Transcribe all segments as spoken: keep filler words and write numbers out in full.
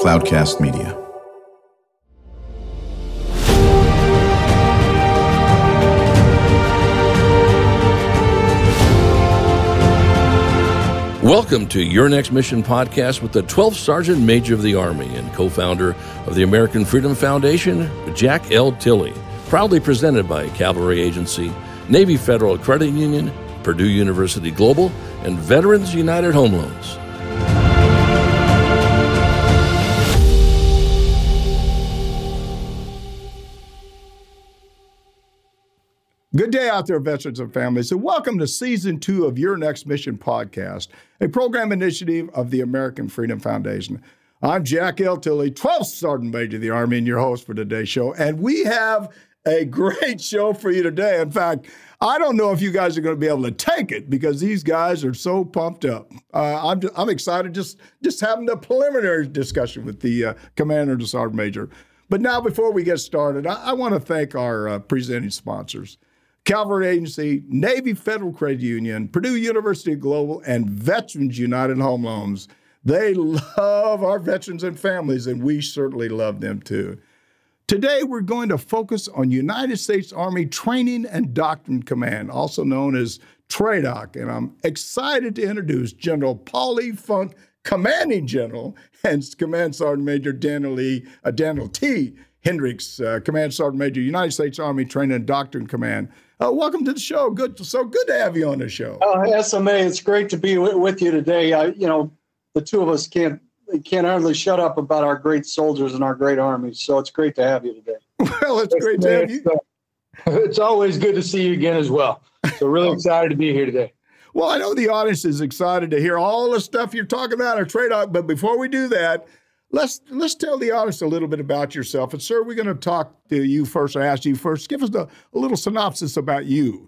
Cloudcast Media. Welcome to Your Next Mission podcast with the twelfth Sergeant Major of the Army and co-founder of the American Freedom Foundation, Jack L. Tilley. Proudly presented by Cavalry Agency, Navy Federal Credit Union, Purdue University Global, and Veterans United Home Loans. Good day out there, veterans and families, and welcome to Season two of Your Next Mission podcast, a program initiative of the American Freedom Foundation. I'm Jack L. Tilley, twelfth Sergeant Major of the Army, and your host for today's show. And we have a great show for you today. In fact, I don't know if you guys are going to be able to take it because these guys are so pumped up. Uh, I'm, I'm excited just, just having the preliminary discussion with the uh, Commander and the Sergeant Major. But now, before we get started, I, I want to thank our uh, presenting sponsors. Cavalry Agency, Navy Federal Credit Union, Purdue University Global, and Veterans United Home Loans. They love our veterans and families, and we certainly love them too. Today, we're going to focus on United States Army Training and Doctrine Command, also known as TRADOC, and I'm excited to introduce General Paulie Funk, Commanding General, and Command Sergeant Major Daniel Lee, uh, Daniel T. Hendricks, uh, Command Sergeant Major, United States Army Training and Doctrine Command. Uh, welcome to the show. Good, so good to have you on the show. Uh, S M A, it's great to be w- with you today. Uh, you know, the two of us can't can't hardly shut up about our great soldiers and our great armies. So it's great to have you today. Well, it's great to have you. It's always good to see you again as well. So really excited to be here today. Well, I know the audience is excited to hear all the stuff you're talking about our TRADOC, but before we do that, let's let's tell the audience a little bit about yourself. And sir, we're going to talk to you first, or ask you first. Give us a, a little synopsis about you.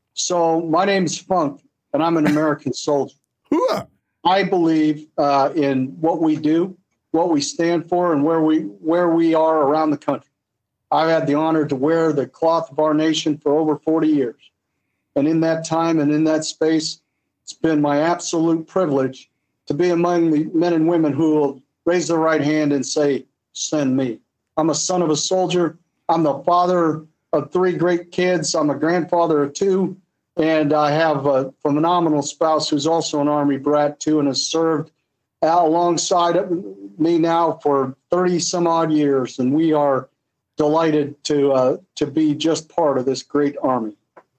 So my name's Funk, and I'm an American soldier. Hooah. I believe uh, in what we do, what we stand for, and where we where we are around the country. I've had the honor to wear the cloth of our nation for over forty years. And in that time and in that space, it's been my absolute privilege to be among the men and women who will raise their right hand and say, send me. I'm a son of a soldier. I'm the father of three great kids. I'm a grandfather of two. And I have a phenomenal spouse who's also an Army brat, too, and has served alongside me now for thirty some odd years. And we are delighted to uh, to be just part of this great Army.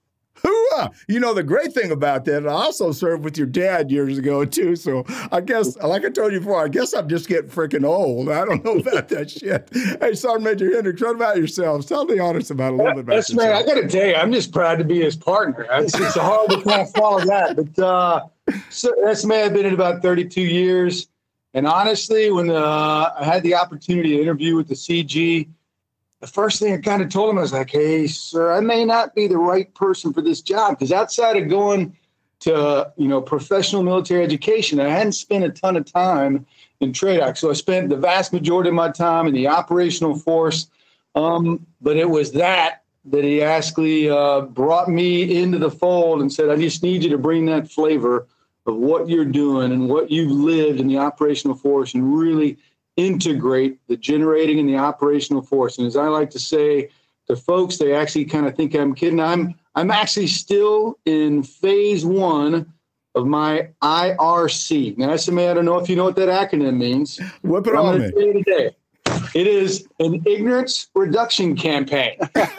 Hooah! You know, the great thing about that, I also served with your dad years ago, too. So I guess, like I told you before, I guess I'm just getting freaking old. I don't know about that shit. Hey, Sergeant Major Hendricks, what about yourselves? Tell the audience about a little bit about Yes, yourself. man, I got to tell you, I'm just proud to be his partner. It's, it's hard to kind of follow that. But uh, so, yes, man, I've been in about thirty-two years. And honestly, when uh, I had the opportunity to interview with the C G, the first thing I kind of told him, I was like, hey, sir, I may not be the right person for this job, because outside of going to, you know, professional military education, I hadn't spent a ton of time in TRADOC. So I spent the vast majority of my time in the operational force. Um, but it was that that he actually uh, brought me into the fold and said, I just need you to bring that flavor of what you're doing and what you've lived in the operational force and really integrate the generating and the operational force. And as I like to say to folks, they actually kind of think I'm kidding. I'm I'm actually still in phase one of my I R C. Now, S M A, I don't know if you know what that acronym means. Whip it on me. Today. It is an ignorance reduction campaign.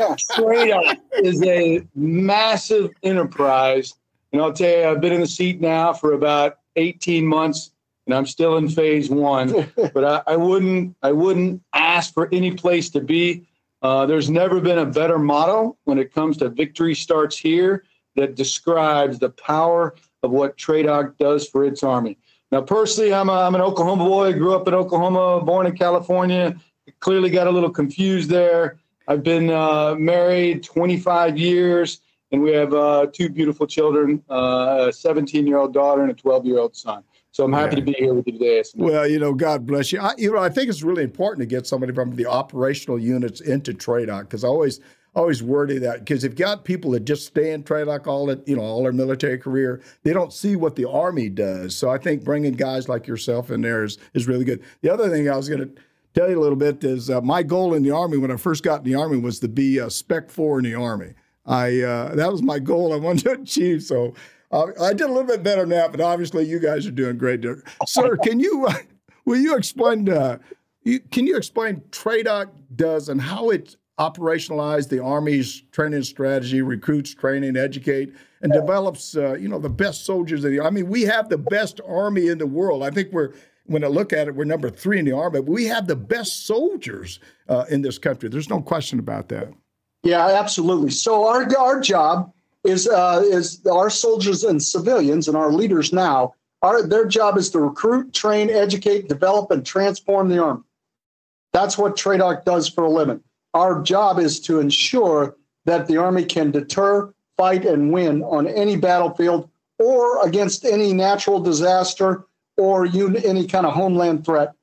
TRADOC is a massive enterprise. And I'll tell you, I've been in the seat now for about eighteen months. And I'm still in phase one, but I, I wouldn't I wouldn't ask for any place to be. Uh, there's never been a better motto when it comes to victory starts here that describes the power of what TRADOC does for its Army. Now, personally, I'm, a, I'm an Oklahoma boy. I grew up in Oklahoma, born in California. Clearly got a little confused there. I've been uh, married twenty-five years, and we have uh, two beautiful children, uh, a seventeen-year-old daughter and a twelve-year-old son. So I'm happy yeah. to be here with you today. Well, you know, God bless you. I, you know, I think it's really important to get somebody from the operational units into TRADOC, because I always, always worried that because if you got people that just stay in TRADOC all it, you know, all their military career, they don't see what the Army does. So I think bringing guys like yourself in there is, is really good. The other thing I was going to tell you a little bit is uh, my goal in the Army when I first got in the Army was to be a Spec Four in the Army. I uh, that was my goal I wanted to achieve. So uh, I did a little bit better than that, but obviously you guys are doing great. Sir, can you uh, will you explain? Uh, you, can you explain TRADOC does and how it operationalized the Army's training strategy, recruits, training, educate, and develops uh, you know the best soldiers of the. I mean, we have the best Army in the world. I think we're. When I look at it, we're number three in the Army, but we have the best soldiers uh, in this country. There's no question about that. Yeah, absolutely. So our our job is uh, is our soldiers and civilians and our leaders now. Our their job is to recruit, train, educate, develop, and transform the Army. That's what TRADOC does for a living. Our job is to ensure that the Army can deter, fight, and win on any battlefield or against any natural disaster or any kind of homeland threat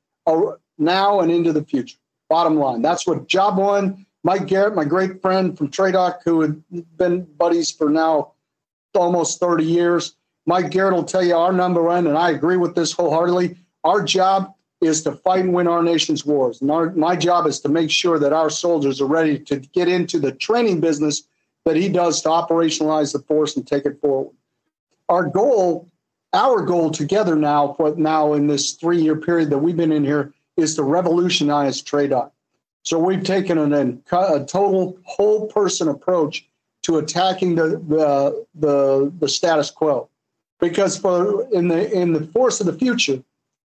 now and into the future. Bottom line, that's what job one. Mike Garrett, my great friend from TRADOC, who had been buddies for now almost thirty years. Mike Garrett will tell you our number one, and I agree with this wholeheartedly. Our job is to fight and win our nation's wars. And our, my job is to make sure that our soldiers are ready to get into the training business that he does to operationalize the force and take it forward. Our goal Our goal together now, for now in this three-year period that we've been in here, is to revolutionize TRADOC. So we've taken an, a total whole-person approach to attacking the, the the the status quo, because for in the in the force of the future,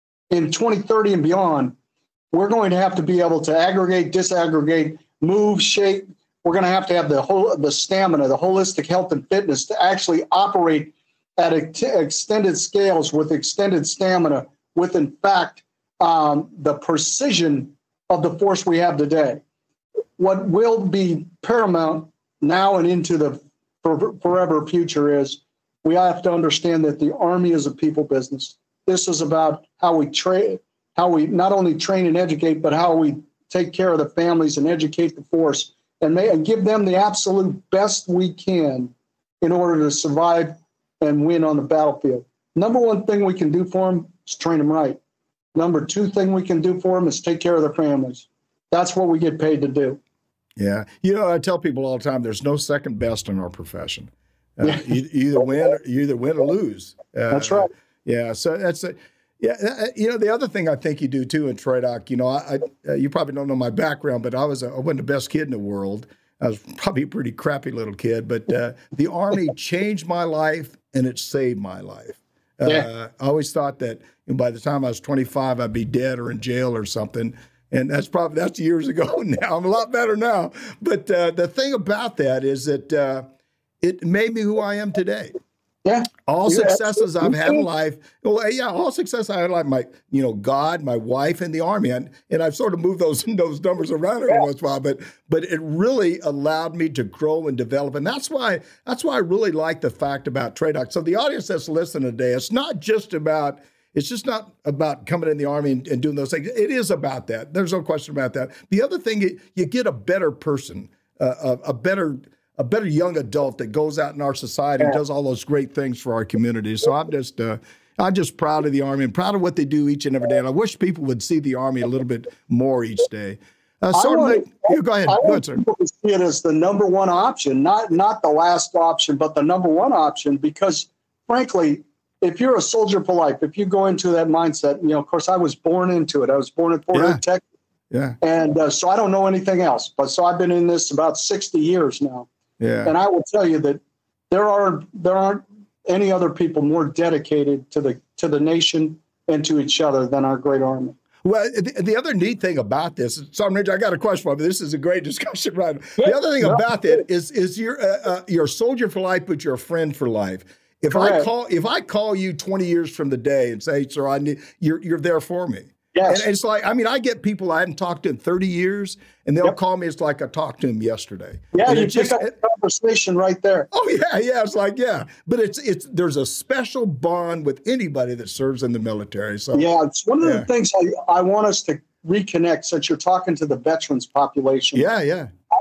in twenty thirty and beyond, we're going to have to be able to aggregate, disaggregate, move, shake. We're going to have to have the whole the stamina, the holistic health and fitness to actually operate at ex- extended scales with extended stamina, with, in fact, um, the precision of the force we have today. What will be paramount now and into the for, forever future is we have to understand that the Army is a people business. This is about how we train, how we not only train and educate, but how we take care of the families and educate the force and, may, and give them the absolute best we can in order to survive and win on the battlefield. Number one thing we can do for them is train them right. Number two thing we can do for them is take care of their families. That's what we get paid to do. Yeah. You know, I tell people all the time, there's no second best in our profession. Uh, you, you either win, or, you either win or lose. Uh, that's right. Yeah. So that's a, yeah. You know, the other thing I think you do too in TRADOC, you know, I, I you probably don't know my background, but I was a, I wasn't the best kid in the world. I was probably a pretty crappy little kid, but uh, the Army changed my life and it saved my life. Uh, yeah. I always thought that you know, by the time I was twenty-five, I'd be dead or in jail or something. And that's probably, that's years ago now. I'm a lot better now. But uh, the thing about that is that uh, it made me who I am today. Yeah. All yeah, successes I've had in life, well, yeah, all success I had in life, my, you know, God, my wife, and the Army. And, and I've sort of moved those those numbers around every yeah. once in a while, but but it really allowed me to grow and develop. And that's why that's why I really like the fact about TRADOC. So the audience that's listening today, it's not just about It's just not about coming in the Army and, and doing those things. It is about that. There's no question about that. The other thing, you, you get a better person, uh, a, a better a better young adult that goes out in our society and does all those great things for our community. So I'm just uh, I'm just proud of the Army and proud of what they do each and every day. And I wish people would see the Army a little bit more each day. Uh, so want, make, you go ahead. I go want ahead, sir. People to see it as the number one option, not not the last option, but the number one option. Because, frankly, if you're a soldier for life, if you go into that mindset, you know, of course, I was born into it. I was born in Fort Hood, yeah. Texas. Yeah. And uh, so I don't know anything else. But so I've been in this about sixty years now. Yeah. And I will tell you that there are there aren't any other people more dedicated to the to the nation and to each other than our great Army. Well, the, the other neat thing about this, Sergeant Major, I got a question for you. This is a great discussion, right? The other thing about it is is you're uh, uh, you're a soldier for life, but you're a friend for life. If Correct. I call if I call you twenty years from the day and say, "Sir, I need," you're you're there for me. Yes. And it's like, I mean, I get people I hadn't talked to in thirty years, and they'll yep. call me. It's like I talked to them yesterday. Yeah, and you pick just, up the conversation right there. Oh yeah, yeah. It's like yeah, but it's it's there's a special bond with anybody that serves in the military. So yeah, it's one of yeah. the things I, I want us to reconnect. Since you're talking to the veterans population, yeah, yeah.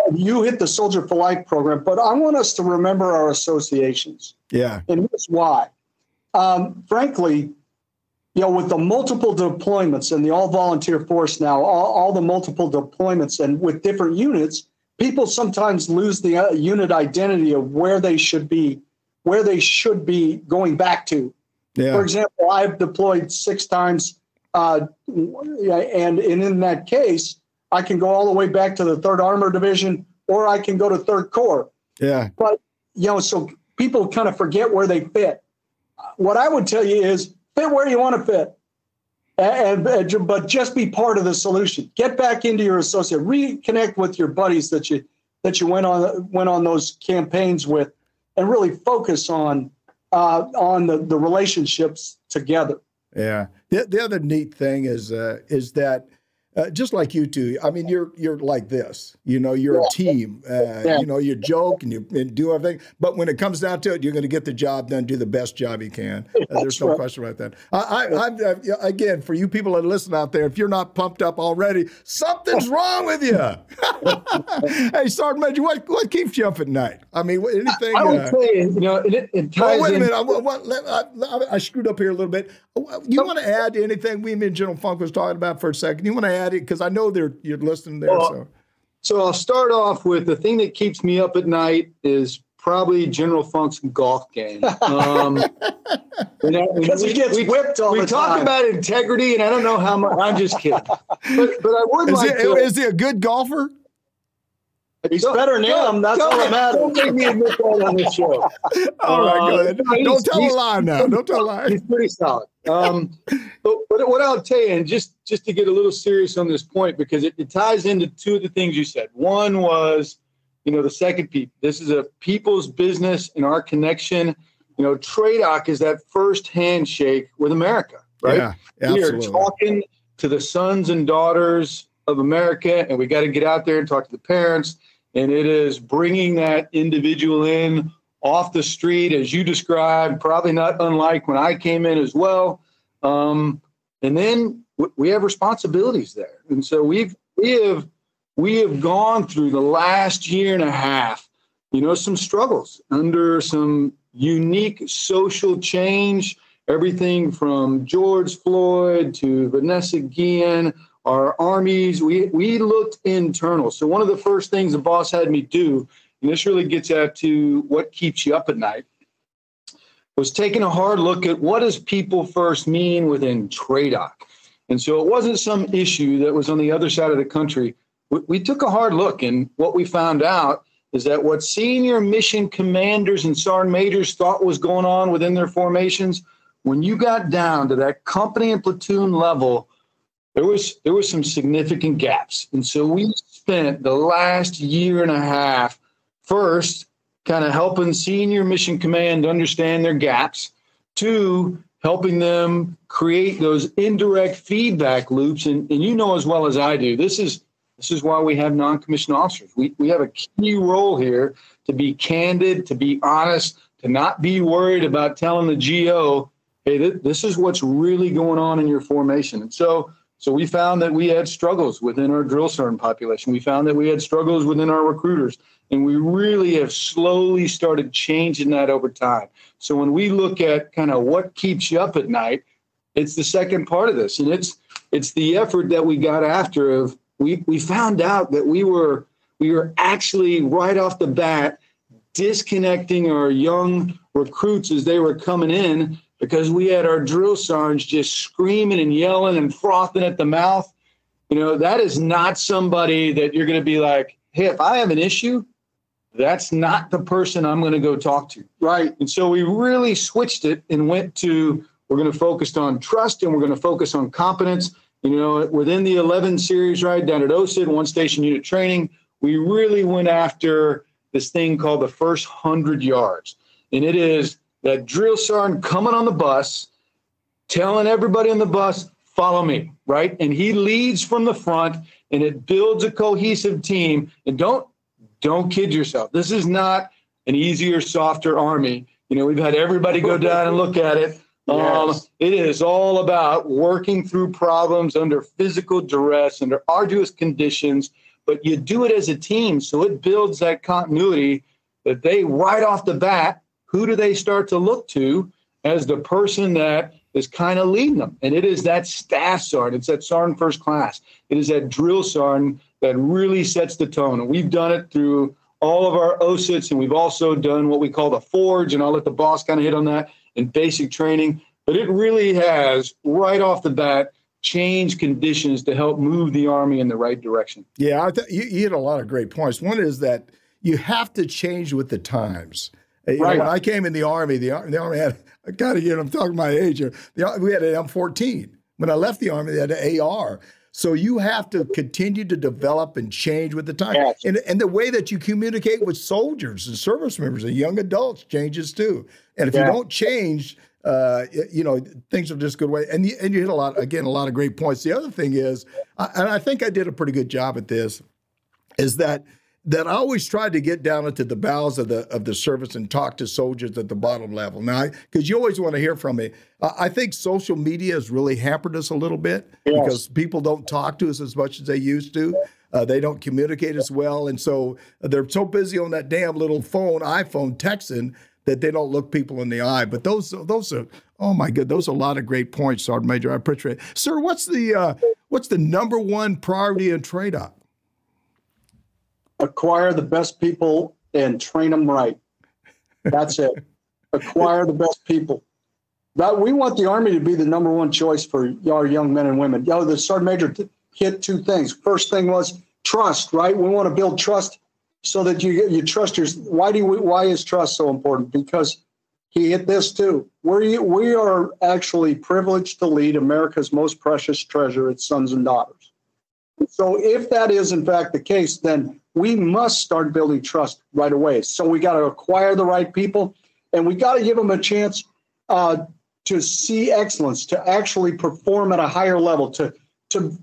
you hit the Soldier for Life program, but I want us to remember our associations. Yeah. And here's why. Um, frankly, you know, with the multiple deployments and the all-volunteer force now, all, all the multiple deployments and with different units, people sometimes lose the uh, unit identity of where they should be, where they should be going back to. Yeah. For example, I've deployed six times, uh, and, and in that case, I can go all the way back to the third Armored Division, or I can go to third Corps. Yeah. But, you know, so people kind of forget where they fit. What I would tell you is fit where you want to fit, and, and but just be part of the solution. Get back into your associate, reconnect with your buddies that you that you went on went on those campaigns with, and really focus on uh, on the, the relationships together. Yeah. The, the other neat thing is uh, is that. Uh, just like you two, I mean, you're you're like this. You know, you're yeah. a team. Uh, yeah. You know, you joke and you and do everything. But when it comes down to it, you're going to get the job done, do the best job you can. Uh, there's no right. question about that. I, I, I'm, uh, again, for you people that listen out there, if you're not pumped up already, something's wrong with you. Hey, Sergeant Major, what what keeps you up at night? I mean, anything? I would uh, say, you know, it, it ties oh, wait a in. minute. I, what, I, I, I screwed up here a little bit. You want to add anything we and General Funk was talking about for a second? You want to add it? Because I know they're you're listening there. Well, so. so I'll start off with the thing that keeps me up at night is probably General Funk's golf game. Um, because he gets we, whipped all we the talk time. about integrity, and I don't know how much. I'm just kidding. But, but I would is like he, to. Is he a good golfer? He's better than him. That's all that matters. Don't make me admit that on this show. All right, go Uh, ahead. he's- Don't tell a he's- lie now. Don't tell a lie. He's pretty solid. Um, but, but what I'll tell you, and just, just to get a little serious on this point, because it, it ties into two of the things you said. One was, you know, the second piece. This is a people's business and our connection. You know, TRADOC is that first handshake with America, right? Yeah, we are absolutely. talking to the sons and daughters of America, and we got to get out there and talk to the parents. And it is bringing that individual in off the street, as you described, probably not unlike when I came in as well. Um, and then w- we have responsibilities there. And so we've, we have, we have gone through the last year and a half, you know, some struggles under some unique social change, everything from George Floyd to Vanessa Guillen, our armies. We, we looked internal. So one of the first things the boss had me do, and this really gets at to what keeps you up at night, was taking a hard look at what does people first mean within TRADOC. And so it wasn't some issue that was on the other side of the country. We, we took a hard look, and what we found out is that what senior mission commanders and sergeant majors thought was going on within their formations, when you got down to that company and platoon level, there was there was some significant gaps. And so we spent the last year and a half first kind of helping senior mission command understand their gaps, two, helping them create those indirect feedback loops. And, and you know as well as I do, this is this is why we have non-commissioned officers. We, we have a key role here to be candid, to be honest, to not be worried about telling the G O, hey, th- this is what's really going on in your formation. And so So we found that we had struggles within our drill sergeant population. We found that we had struggles within our recruiters, and we really have slowly started changing that over time. So when we look at kind of what keeps you up at night, it's the second part of this, and it's it's the effort that we got after. Of we we found out that we were we were actually right off the bat disconnecting our young recruits as they were coming in, because we had our drill sergeants just screaming and yelling and frothing at the mouth. You know, that is not somebody that you're going to be like, hey, if I have an issue, that's not the person I'm going to go talk to. Right. And so we really switched it and went to, we're going to focus on trust and we're going to focus on competence. You know, within the eleven series, right, down at O S I D, one station unit training, we really went after this thing called the first hundred yards. And it is that drill sergeant coming on the bus, telling everybody on the bus, follow me, right? And he leads from the front, and it builds a cohesive team. And don't don't kid yourself. This is not an easier, softer Army. You know, we've had everybody go down and look at it. Um, Yes. It is all about working through problems under physical duress, under arduous conditions, but you do it as a team. So it builds that continuity that they right off the bat, who do they start to look to as the person that is kind of leading them? And it is that staff sergeant. It's that sergeant first class. It is that drill sergeant that really sets the tone. And we've done it through all of our O S I Ts, and we've also done what we call the forge, and I'll let the boss kind of hit on that in basic training. But it really has, right off the bat, changed conditions to help move the Army in the right direction. Yeah, I th- you, you hit a lot of great points. One is that you have to change with the times. You Right. know, when I came in the Army, the, Ar- the Army had, I got to get, I'm talking my age here, the, we had an M fourteen. When I left the Army, they had an A R. So you have to continue to develop and change with the time. Yes. And, and the way that you communicate with soldiers and service members and young adults changes too. And if Yeah. you don't change, uh, you know, things will just go away. And you, and you hit a lot, again, a lot of great points. The other thing is, I, and I think I did a pretty good job at this, is that that I always tried to get down into the bowels of the of the service and talk to soldiers at the bottom level. Now, because you always want to hear from me. Uh, I think social media has really hampered us a little bit Yes. because people don't talk to us as much as they used to. Uh, they don't communicate as well, and so they're so busy on that damn little phone, iPhone, texting that they don't look people in the eye. But those those are oh my god, those are a lot of great points, Sergeant Major. I appreciate it, sir. What's the uh, what's the number one priority in TRADOC? Acquire the best people and train them right. That's it. Acquire the best people. That we want the Army to be the number one choice for our young men and women. You know, the Sergeant Major t- hit two things. First thing was trust, right? We want to build trust so that you you trust your. Why do we, why is trust so important? Because he hit this too. We we are actually privileged to lead America's most precious treasure, its sons and daughters. So if that is in fact the case, then we must start building trust right away. So we got to acquire the right people, and we got to give them a chance uh, to see excellence, to actually perform at a higher level, to to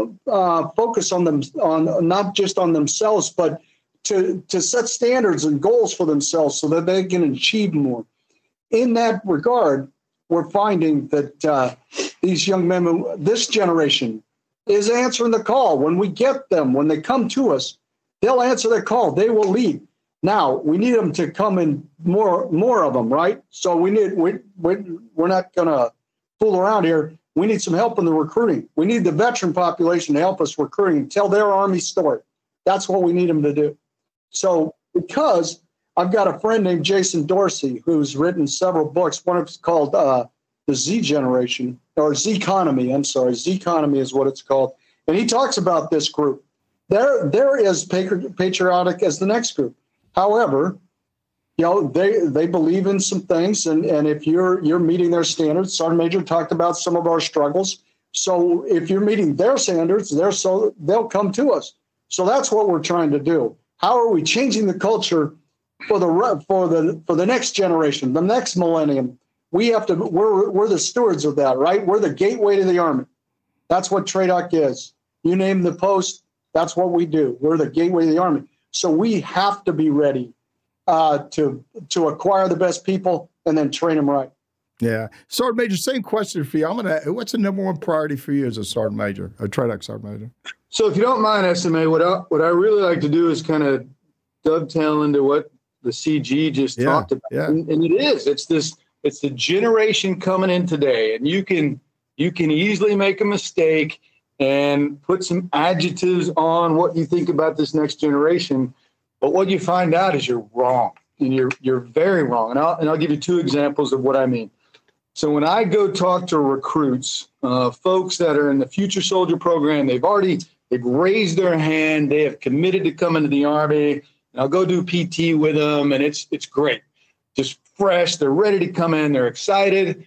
uh, focus on them, on not just on themselves, but to to set standards and goals for themselves so that they can achieve more. In that regard, we're finding that uh, these young men, this generation, is answering the call. When we get them, when they come to us, they'll answer their call. They will lead. Now we need them to come in more, more of them, right? So we need we, we we're not going to fool around here. We need some help in the recruiting. We need the veteran population to help us recruiting and tell their Army story. That's what we need them to do. So because I've got a friend named Jason Dorsey who's written several books. One of it's called uh, The Z Generation, or Z-Economy. I'm sorry, Z-Economy is what it's called. And he talks about this group. They're, they're as patriotic as the next group. However, you know, they they believe in some things, and, and if you're you're meeting their standards, Sergeant Major talked about some of our struggles. So if you're meeting their standards, they're so they'll come to us. So that's what we're trying to do. How are we changing the culture for the for the for the next generation, the next millennium? We have to. We're we're the stewards of that, right? We're the gateway to the Army. That's what TRADOC is. You name the post. That's what we do. We're the gateway to the Army. So we have to be ready uh, to to acquire the best people and then train them right. Yeah. Sergeant Major, same question for you. I'm going to, what's the number one priority for you as a Sergeant Major, a TRADOC Sergeant Major? So if you don't mind, S M A, what I, what I really like to do is kind of dovetail into what the C G just Yeah, talked about. yeah. And, and it is, it's this, it's the generation coming in today, and you can, you can easily make a mistake and put some adjectives on what you think about this next generation. But what you find out is you're wrong, and you're, you're very wrong. And I'll, and I'll give you two examples of what I mean. So when I go talk to recruits, uh, folks that are in the Future Soldier Program, they've already, they've raised their hand, they have committed to come into the Army, and I'll go do P T with them, and it's, it's great. Just fresh, they're ready to come in, they're excited.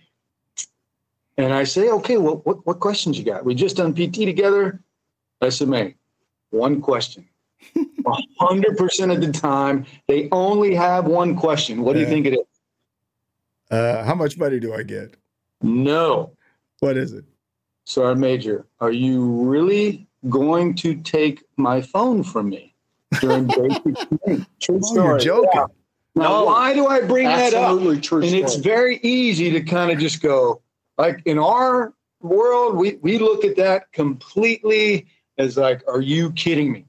And I say, okay, well, what, what questions you got? We just done P T together. S M A, one question. one hundred percent of the time, they only have one question. What do you Yeah. think it is? Uh, how much money do I get? No. What is it? Sergeant Major, are you really going to take my phone from me during basic training? True Oh, you're joking. Yeah. Now, why do I bring that up? Absolutely true And story. it's very easy to kind of just go, like in our world, we, we look at that completely as like, are you kidding me?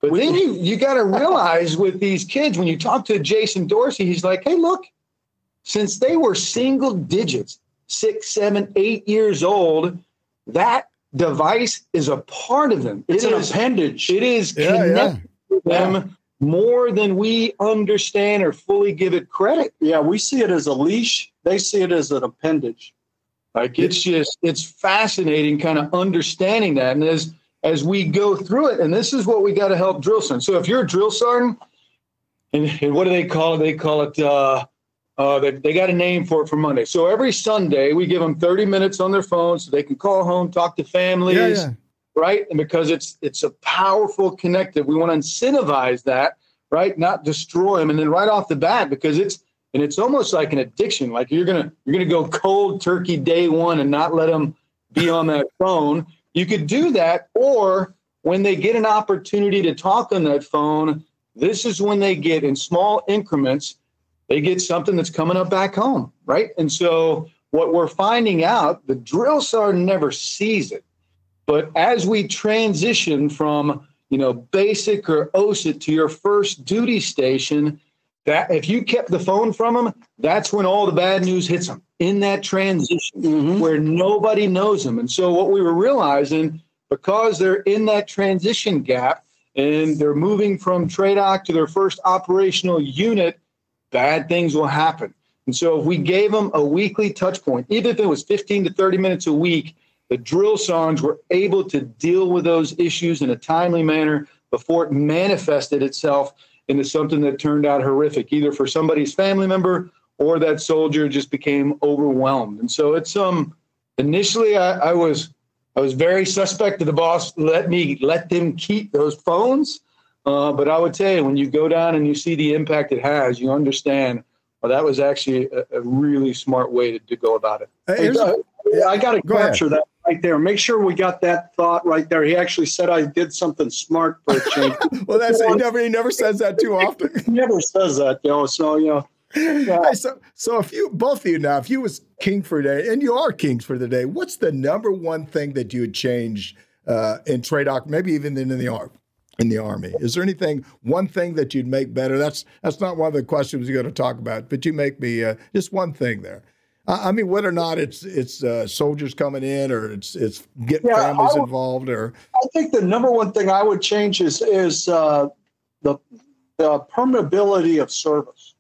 But then you, you got to realize with these kids, when you talk to Jason Dorsey, he's like, hey, look, since they were single digits, six, seven, eight years old, that device is a part of them. It's it an is, appendage. It is Yeah, connected yeah. to them Yeah. more than we understand or fully give it credit. Yeah, we see it as a leash. They see it as an appendage. Like it's just, it's fascinating kind of understanding that. And as, as we go through it, and this is what we got to help drill sergeants. So if you're a drill sergeant, and, and what do they call it? They call it, uh, uh, they, they got a name for it for Monday. So every Sunday we give them thirty minutes on their phone so they can call home, talk to families, Yeah, yeah. right? And because it's, it's a powerful connective, we want to incentivize that, right? Not destroy them. And then right off the bat, because it's, and it's almost like an addiction. Like you're going to, you're going to go cold turkey day one and not let them be on that phone. You could do that. Or when they get an opportunity to talk on that phone, this is when they get in small increments, they get something that's coming up back home. Right. And so what we're finding out, the drill sergeant never sees it. But as we transition from, you know, basic or O S I T to your first duty station, that if you kept the phone from them, that's when all the bad news hits them in that transition Mm-hmm. where nobody knows them. And so what we were realizing, because they're in that transition gap and they're moving from TRADOC to their first operational unit, bad things will happen. And so if we gave them a weekly touch point, even if it was fifteen to thirty minutes a week, the drill sergeants were able to deal with those issues in a timely manner before it manifested itself into something that turned out horrific, either for somebody's family member or that soldier just became overwhelmed. And so it's um initially I, I was I was very suspect of the boss let me let them keep those phones. Uh, but I would tell you, when you go down and you see the impact it has, you understand, well, that was actually a, a really smart way to, to go about it. Hey, here's- Yeah, I got to Go ahead. capture that right there. Make sure we got that thought right there. He actually said I did something smart for a change. Well, that's he never he never says that too often. He never says that, you know. So, you know, yeah. Hey, so so if you both of you now, if you was king for the day, and you are kings for the day, what's the number one thing that you would change uh, in TRADOC, maybe even in the army? In the Army, is there anything, one thing that you'd make better? That's that's not one of the questions we're going to talk about, but you make me uh, just one thing there. I, I mean, whether or not it's it's uh, soldiers coming in, or it's it's getting Yeah, families I would- involved, or I think the number one thing I would change is is uh, the the permeability of service.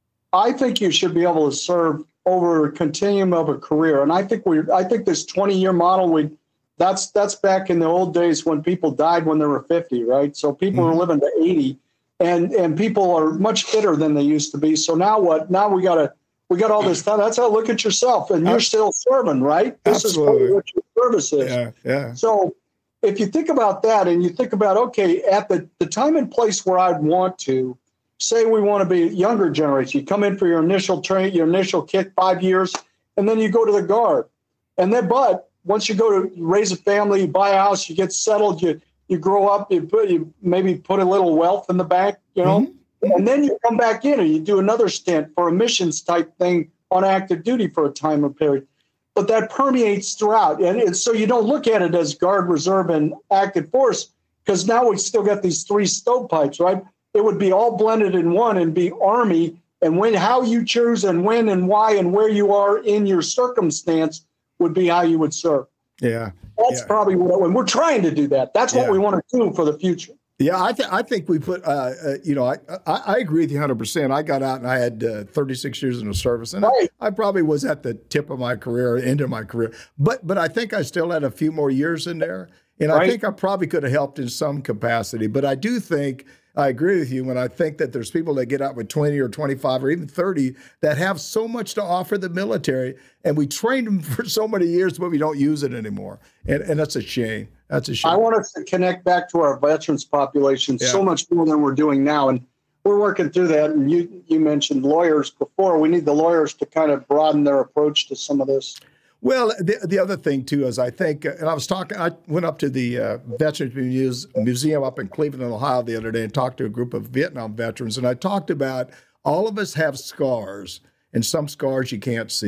I think you should be able to serve over a continuum of a career, and I think we I think this twenty year model we. That's that's back in the old days when people died when they were fifty, right? So people Mm-hmm. are living to eighty, and and people are much fitter than they used to be. So now what? Now we got to we got all this time. That's how look at yourself, and you're still serving, right? This Absolutely. is what your service is. yeah, yeah, So if you think about that, and you think about okay, at the the time and place where I'd want to say we want to be younger generation, you come in for your initial train, your initial kick, five years, and then you go to the Guard, and then but. Once you go to you raise a family, you buy a house, you get settled, you you grow up, you put you maybe put a little wealth in the bank, you know, Mm-hmm. and then you come back in and you do another stint for a missions type thing on active duty for a time or period. But that permeates throughout, and it's, so you don't look at it as Guard, Reserve, and active force because now we still got these three stovepipes, right? It would be all blended in one and be Army, and when how you choose and when and why and where you are in your circumstance would be how you would serve. yeah. That's Yeah. probably what when we're trying to do that. That's what Yeah. we want to do for the future. Yeah, I, th- I think we put, uh, uh, you know, I, I, I agree with you one hundred percent. I got out and I had uh, thirty-six years in the service, and Right. I, I probably was at the tip of my career, end of my career. But but I think I still had a few more years in there, and I Right. think I probably could have helped in some capacity. But I do think, I agree with you when I think that there's people that get out with twenty or twenty-five or even thirty that have so much to offer the military, and we trained them for so many years, but we don't use it anymore. And, and that's a shame. That's a shame. I want us to connect back to our veterans population Yeah. so much more than we're doing now. And we're working through that. And you, you mentioned lawyers before. We need the lawyers to kind of broaden their approach to some of this. Well, the, the other thing, too, is I think, and I was talking, I went up to the uh, Veterans Muse, Museum up in Cleveland, Ohio the other day and talked to a group of Vietnam veterans. And I talked about all of us have scars, and some scars you can't see.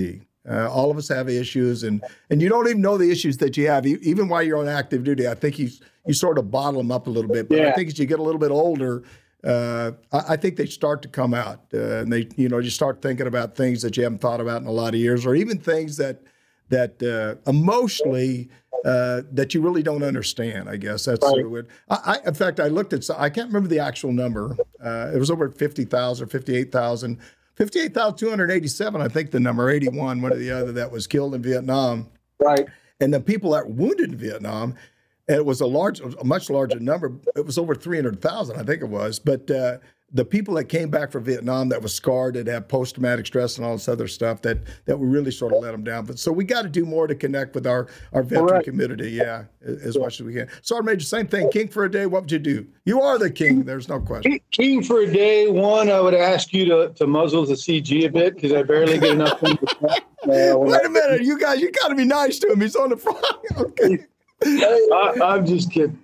Uh, all of us have issues, and and you don't even know the issues that you have, even while you're on active duty. I think you you sort of bottle them up a little bit. But Yeah. I think as you get a little bit older, uh, I, I think they start to come out, uh, and they you know you start thinking about things that you haven't thought about in a lot of years, or even things that that uh, emotionally uh, that you really don't understand. I guess that's Right. sort of what. I, I, in fact, I looked at. I can't remember the actual number. Uh, it was over fifty thousand, fifty-eight thousand. fifty-eight thousand two hundred eighty-seven, I think the number, eighty-one, one or the other, that was killed in Vietnam. Right. And the people that were wounded in Vietnam, and it was a large, a much larger number. It was over three hundred thousand, I think it was. But uh, the people that came back from Vietnam that was scarred, that had post-traumatic stress and all this other stuff, that that we really sort of let them down. But so we got to do more to connect with our, our veteran Correct. community, yeah, as much as we can. Sergeant Major, same thing. King for a day, what would you do? You are the king. There's no question. King for a day. One, I would ask you to, to muzzle the C G a bit because I barely get enough. uh, Wait a minute, you guys, you got to be nice to him. He's on the front. Okay. I, I'm just kidding.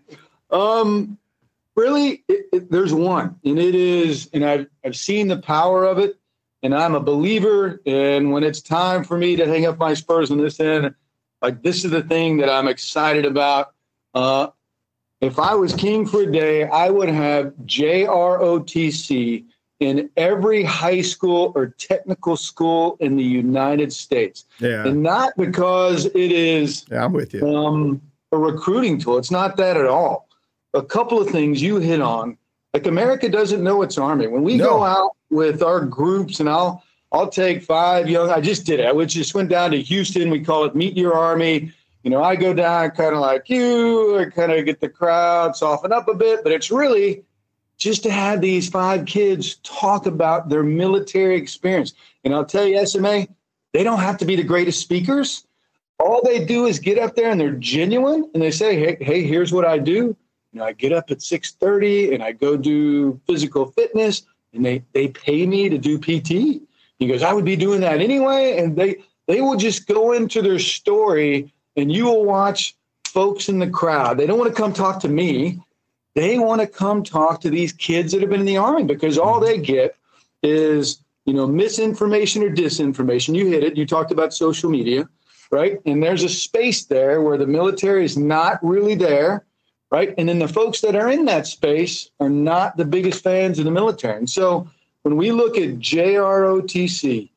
Um, really, it, it, there's one, and it is, and I've I've seen the power of it, and I'm a believer. And when it's time for me to hang up my spurs on this end, like this is the thing that I'm excited about. Uh, if I was king for a day, I would have J R O T C in every high school or technical school in the United States, Yeah. and not because it is. Yeah, I'm with you. Um, a recruiting tool. It's not that at all. A couple of things you hit on. Like America doesn't know its Army. When we No. go out with our groups, and I'll I'll take five young. I just did it. I just went down to Houston. We call it Meet Your Army. You know, I go down kind of like you. I kind of get the crowd soften up a bit, but it's really just to have these five kids talk about their military experience. And I'll tell you, S M A, they don't have to be the greatest speakers. All they do is get up there and they're genuine and they say, hey, hey, here's what I do. You know, I get up at six thirty and I go do physical fitness and they, they pay me to do P T. He goes, I would be doing that anyway. And they, they will just go into their story and you will watch folks in the crowd. They don't want to come talk to me. They want to come talk to these kids that have been in the Army because all they get is, you know, misinformation or disinformation. You hit it. You talked about social media. Right. And there's a space there where the military is not really there. Right. And then the folks that are in that space are not the biggest fans of the military. And so when we look at J R O T C,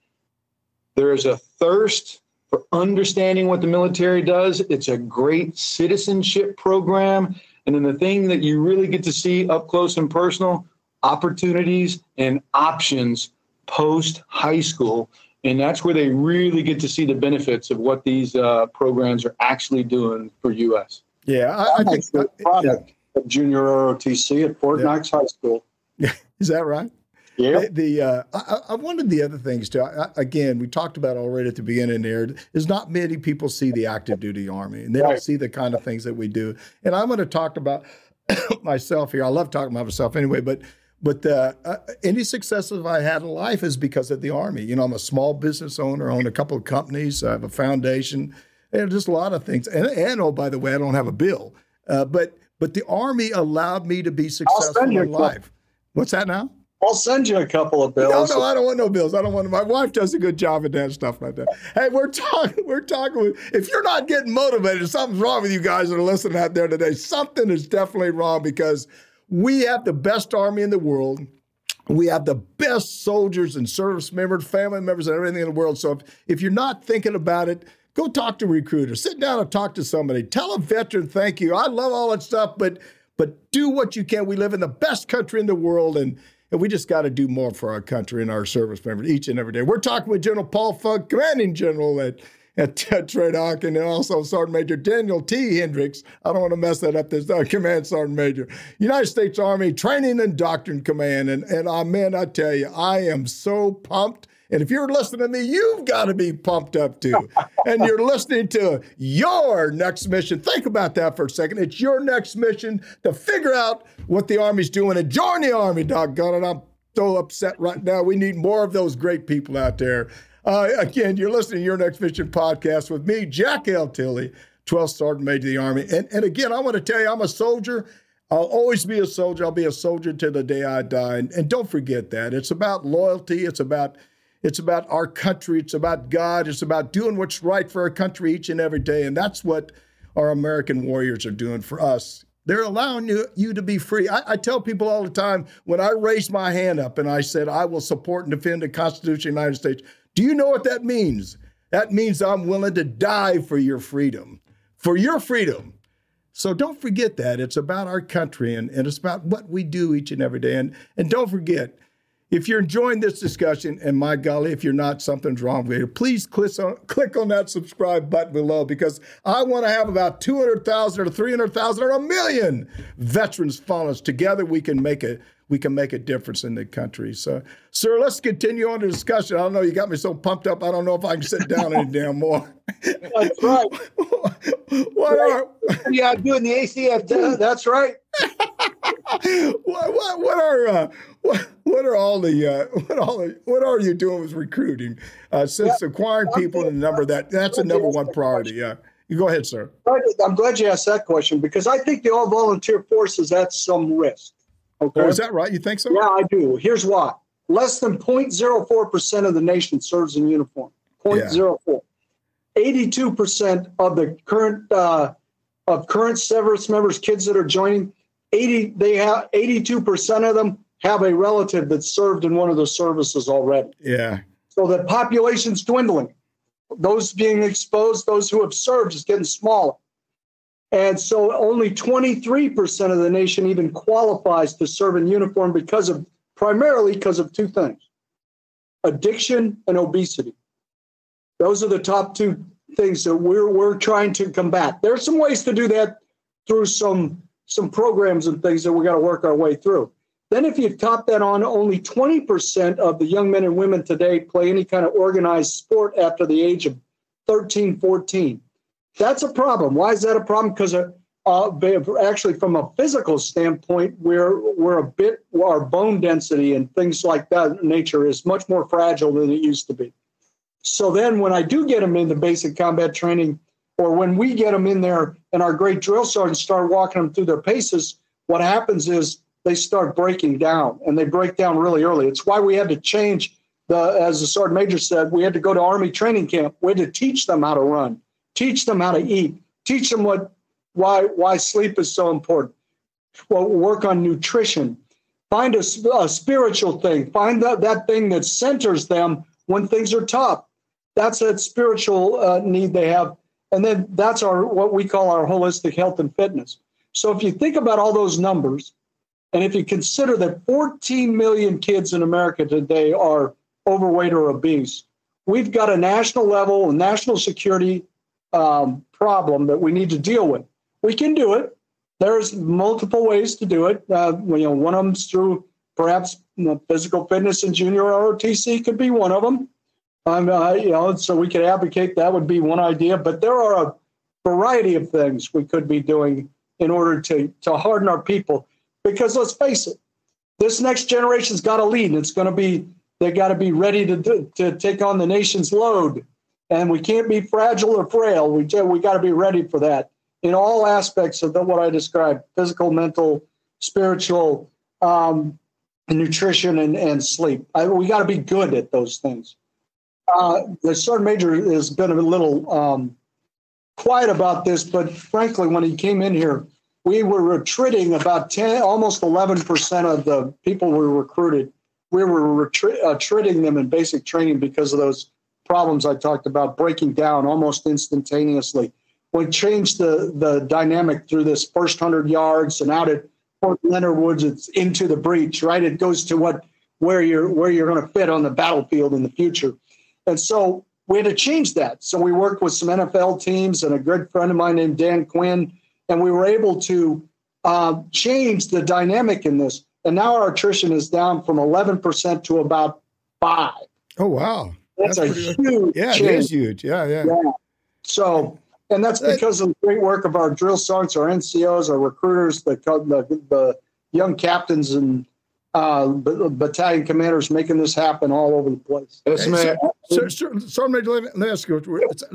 there is a thirst for understanding what the military does. It's a great citizenship program. And then the thing that you really get to see up close and personal, opportunities and options post high school. And that's where they really get to see the benefits of what these uh, programs are actually doing for U S. Yeah, I, I think the product of junior R O T C at Fort Yeah. Knox High School. yeah. Is that right? Yeah. The, the uh, I, I one of the other things too. I, again, we talked about already at the beginning. There is not many people see the active duty Army, and they Right. don't see the kind of things that we do. And I'm going to talk about myself here. I love talking about myself anyway, but. But uh, uh, any successes I had in life is because of the Army. You know, I'm a small business owner, own a couple of companies, I have a foundation, and just a lot of things. And, and oh, by the way, I don't have a bill. Uh, but but the Army allowed me to be successful send you in a couple. life. What's that now? I'll send you a couple of No, bills. no, I don't want no bills. I don't want. My wife does a good job at that stuff like that. Hey, we're talking. We're talking. With, if you're not getting motivated, something's wrong with you guys that are listening out there today. Something is definitely wrong because we have the best Army in the world. We have the best soldiers and service members, family members, and everything in the world. So if, if you're not thinking about it, go talk to a recruiter. Sit down and talk to somebody. Tell a veteran thank you. I love all that stuff, but but do what you can. We live in the best country in the world, and, and we just got to do more for our country and our service members each and every day. We're talking with General Paul Funk, Commanding General at at Tradoc, and then also Sergeant Major Daniel T. Hendricks. I don't want to mess that up. This uh, Command Sergeant Major, United States Army Training and Doctrine Command, and and uh, man, I tell you, I am so pumped. And if you're listening to me, you've got to be pumped up too. And you're listening to your next mission. Think about that for a second. It's your next mission to figure out what the Army's doing and join the Army. Doggone it, I'm so upset right now. We need more of those great people out there. Uh, again, you're listening to Your Next Mission podcast with me, Jack L. Tilley, twelfth Sergeant Major of the Army. And, and again, I want to tell you, I'm a soldier. I'll always be a soldier. I'll be a soldier till the day I die. And, and don't forget that. It's about loyalty. It's about It's about our country. It's about God. It's about doing what's right for our country each and every day. And that's what our American warriors are doing for us. They're allowing you, you to be free. I, I tell people all the time, when I raised my hand up and I said, I will support and defend the Constitution of the United States, do you know what that means? That means I'm willing to die for your freedom, for your freedom. So don't forget that. It's about our country, and, and it's about what we do each and every day. And, and don't forget, if you're enjoying this discussion, and my golly, if you're not, something's wrong with you, please click on, click on that subscribe button below, because I want to have about two hundred thousand or three hundred thousand or a million veterans follow us. Together, we can make a we can make a difference in the country. So, sir, let's continue on the discussion. I don't know, you got me so pumped up, I don't know if I can sit down any damn more. That's right. What are Yeah, doing the A C F T. That's right. what, what, what are uh, what, what are all the uh, what all the, what are you doing with recruiting? Uh, since Yeah. acquiring people and the number that that's a number one priority. Yeah, you go ahead, sir. I'm glad you asked that question, because I think the all-volunteer force is at some risk. Okay. Oh, is that right? You think so? Yeah, I do. Here's why. Less than zero point zero four percent of the nation serves in uniform. zero point zero four. eighty-two percent of the current uh, of current service members, kids that are joining, eighty they have eighty-two percent of them have a relative that served in one of the services already. Yeah. So the population's dwindling. Those being exposed, those who have served, is getting smaller. And so only twenty-three percent of the nation even qualifies to serve in uniform because of, primarily because of two things: addiction and obesity. Those are the top two things that we're we're trying to combat. There are some ways to do that through some some programs and things that we got to work our way through. Then if you top that on, only twenty percent of the young men and women today play any kind of organized sport after the age of thirteen, fourteen. That's a problem. Why is that a problem? Because uh, actually, from a physical standpoint, we're we're a bit, our bone density and things like that nature is much more fragile than it used to be. So then when I do get them into basic combat training, or when we get them in there and our great drill sergeants start walking them through their paces, what happens is they start breaking down, and they break down really early. It's why we had to change, the, as the Sergeant Major said, we had to go to Army training camp. We had to teach them how to run, teach them how to eat, teach them what why why sleep is so important. Well, work on nutrition. Find a, a spiritual thing. Find that, that thing that centers them when things are tough. That's that spiritual uh, need they have. And then that's our what we call our holistic health and fitness. So if you think about all those numbers, and if you consider that fourteen million kids in America today are overweight or obese, we've got a national level, a national security um, problem that we need to deal with. We can do it. There's multiple ways to do it. Uh, you know, one of them's through perhaps you know, physical fitness and junior R O T C could be one of them. Um, uh, you know, so we could advocate that would be one idea. But there are a variety of things we could be doing in order to to harden our people. Because let's face it, this next generation's got to lead, and it's going to be they got to be ready to do, to take on the nation's load, and we can't be fragile or frail. We we got to be ready for that in all aspects of the, what I described: physical, mental, spiritual, um, nutrition, and and sleep. I, we got to be good at those things. Uh, the Sergeant Major has been a little um, quiet about this, but frankly, when he came in here, we were retreating about ten, almost eleven percent of the people we recruited. We were retreat, uh, treating them in basic training because of those problems I talked about, breaking down almost instantaneously. We changed the, the dynamic through this first hundred yards and out at Fort Leonard Woods. It's into the breach, right? It goes to what where you're where you're going to fit on the battlefield in the future. And so we had to change that. So we worked with some N F L teams and a good friend of mine named Dan Quinn. And we were able to uh, change the dynamic in this. And now our attrition is down from eleven percent to about five. Oh, wow. That's, that's a huge Yeah, change. It is huge. Yeah, yeah, yeah. So, and that's because of the great work of our drill sergeants, our N C Os, our recruiters, the, the, the young captains and uh, battalion commanders making this happen all over the place. Yes, man. So, so, so let me ask you,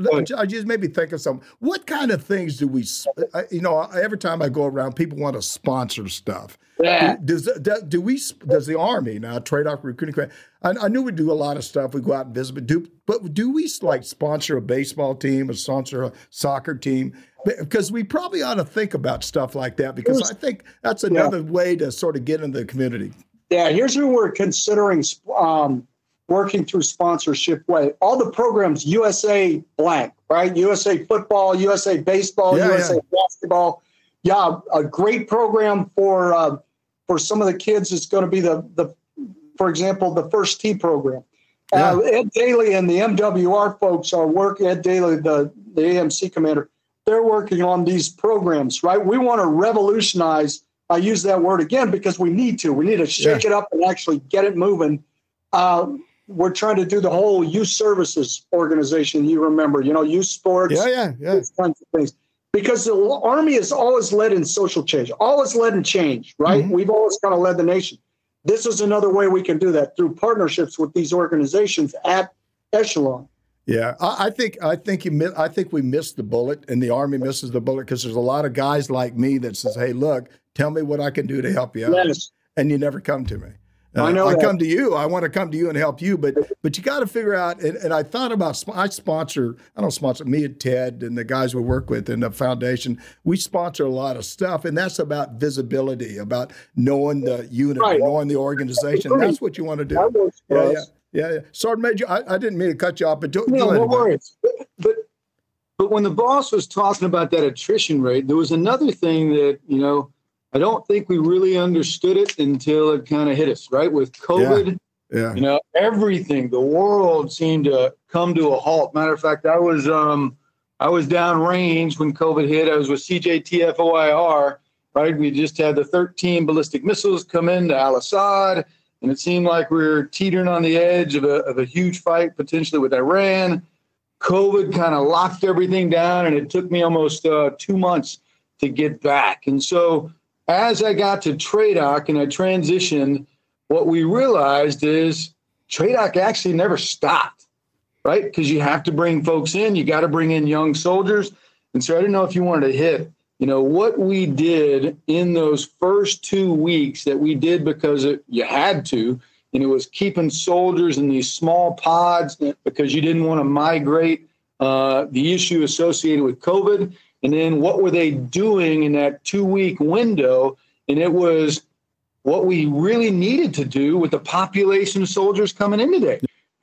I just made me think of something. What kind of things do we, you know, every time I go around, people want to sponsor stuff. Yeah. Does, does, do we, does the Army, now, TRADOC recruiting, I, I knew we do a lot of stuff. We go out and visit, but do, but do we like sponsor a baseball team or sponsor a soccer team? Because we probably ought to think about stuff like that, because I think that's another yeah. way to sort of get into the community. Yeah, here's who we're considering um, working through sponsorship way. All the programs, U S A blank, right? U S A football, U S A baseball, yeah, U S A yeah. basketball. Yeah, a great program for uh, for some of the kids is going to be the, the, for example, the First Tee program. Yeah. Uh, Ed Daly and the M W R folks are working, Ed Daly, the, the A M C commander, they're working on these programs, right? We want to revolutionize. I use that word again because we need to. We need to shake yeah. it up and actually get it moving. Uh, we're trying to do the whole youth services organization. You remember, you know, youth sports, yeah, yeah, yeah, these kinds of things. Because the Army has always led in social change, always led in change, right? Mm-hmm. We've always kind of led the nation. This is another way we can do that through partnerships with these organizations at echelon. Yeah, I, I think I think you I think we missed the bullet, and the Army misses the bullet because there's a lot of guys like me that says, "Hey, look, tell me what I can do to help you out," yes. and you never come to me. Uh, I know. I that. come to you. I want to come to you and help you, but but you got to figure out. And, and I thought about I sponsor. I don't sponsor me and Ted and the guys we work with in the foundation. We sponsor a lot of stuff, and that's about visibility, about knowing the unit, right. knowing the organization. Right. That's what you want to do. That works for yeah, us. yeah, yeah. Sergeant Major, I, I didn't mean to cut you off, but do, no, go no ahead. worries. But, but but when the boss was talking about that attrition rate, there was another thing that you know. I don't think we really understood it until it kind of hit us, right? With COVID, yeah. Yeah. you know, everything, the world seemed to come to a halt. Matter of fact, I was um, I was downrange when COVID hit. I was with C J T F O I R, right? We just had the thirteen ballistic missiles come into Al-Assad, and it seemed like we were teetering on the edge of a, of a huge fight, potentially with Iran. COVID kind of locked everything down, and it took me almost uh, two months to get back. And so as I got to TRADOC and I transitioned, what we realized is TRADOC actually never stopped, right? Because you have to bring folks in. You got to bring in young soldiers. And so I didn't know if you wanted to hit, you know, what we did in those first two weeks that we did because it, you had to, and it was keeping soldiers in these small pods because you didn't want to migrate, uh, the issue associated with COVID. And then what were they doing in that two-week window? And it was what we really needed to do with the population of soldiers coming in today.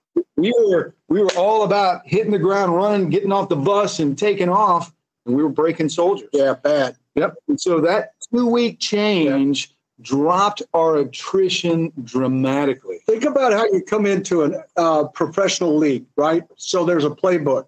We were we were all about hitting the ground running, getting off the bus and taking off, and we were breaking soldiers. Yeah, bad. Yep. And so that two-week change yeah. dropped our attrition dramatically. Think about how you come into a uh, professional league, right? So there's a playbook.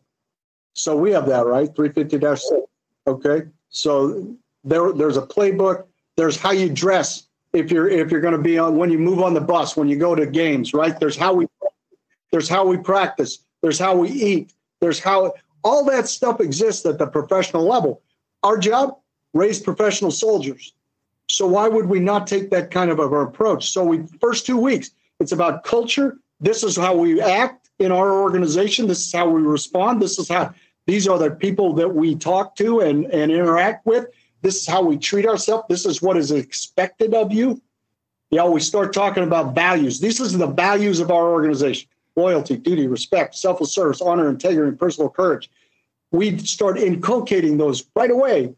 So we have that, right? three fifty dash six. Okay, so there, there's a playbook. There's how you dress if you're if you're going to be on when you move on the bus, when you go to games, right? There's how we there's how we practice. There's how we eat. There's how all that stuff exists at the professional level. Our job, raise professional soldiers. So why would we not take that kind of an approach? So we first two weeks, it's about culture. This is how we act in our organization. This is how we respond. This is how. These are the people that we talk to and, and interact with. This is how we treat ourselves. This is what is expected of you. You know, we start talking about values. These are the values of our organization: loyalty, duty, respect, selfless service, honor, integrity, and personal courage. We start inculcating those right away.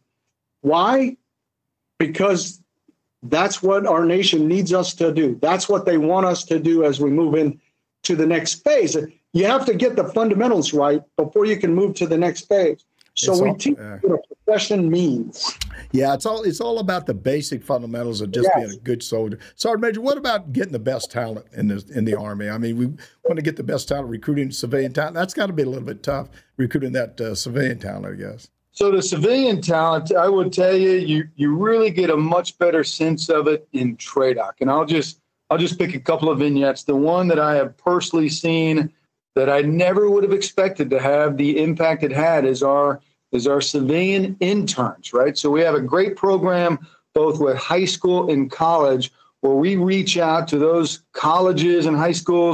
Why? Because that's what our nation needs us to do. That's what they want us to do as we move into the next phase. You have to get the fundamentals right before you can move to the next phase. So it's we all, teach uh, what a profession means. Yeah, it's all it's all about the basic fundamentals of just yes. being a good soldier. Sergeant Major, what about getting the best talent in the in the Army? I mean, we want to get the best talent, recruiting civilian talent. That's got to be a little bit tough, recruiting that uh, civilian talent, I guess. So the civilian talent, I would tell you, you you really get a much better sense of it in TRADOC. And I'll just I'll just pick a couple of vignettes. The one that I have personally seen that I never would have expected to have the impact it had is our is our civilian interns, right? So we have a great program both with high school and college where we reach out to those colleges and high schools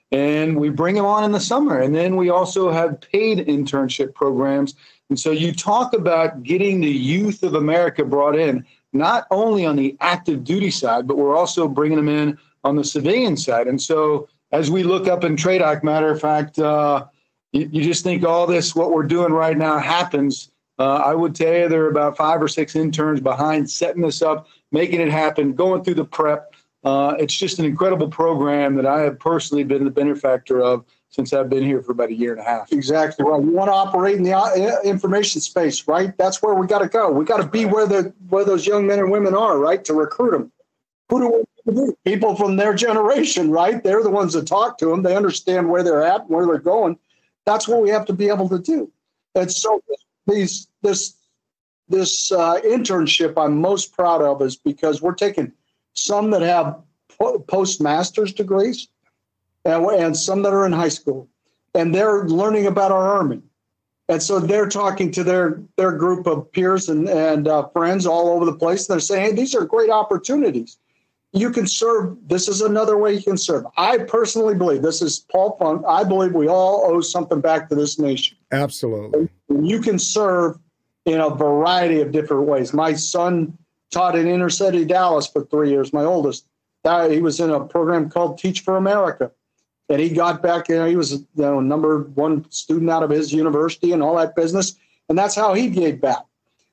and we bring them on in the summer. And then we also have paid internship programs. And so you talk about getting the youth of America brought in, not only on the active duty side, but we're also bringing them in on the civilian side. And so as we look up in TRADOC, matter of fact, uh, you, you just think all this, what we're doing right now happens. Uh, I would tell you there are about five or six interns behind setting this up, making it happen, going through the prep. Uh, it's just an incredible program that I have personally been the benefactor of since I've been here for about a year and a half. Exactly right. We want to operate in the uh, information space, right? That's where we got to go. We got to be where the where those young men and women are, right? To recruit them. Who do we do? People from their generation, right? They're the ones that talk to them. They understand where they're at, where they're going. That's what we have to be able to do. And so these this this uh, internship I'm most proud of is because we're taking some that have postmaster's degrees and, and some that are in high school, and they're learning about our Army. And so they're talking to their, their group of peers and, and uh, friends all over the place. They're saying, hey, these are great opportunities. You can serve. This is another way you can serve. I personally believe, this is Paul Funk, I believe we all owe something back to this nation. Absolutely. And you can serve in a variety of different ways. My son taught in inner city Dallas for three years, my oldest. Uh, he was in a program called Teach for America. And he got back, you know, he was you know, number one student out of his university and all that business. And that's how he gave back.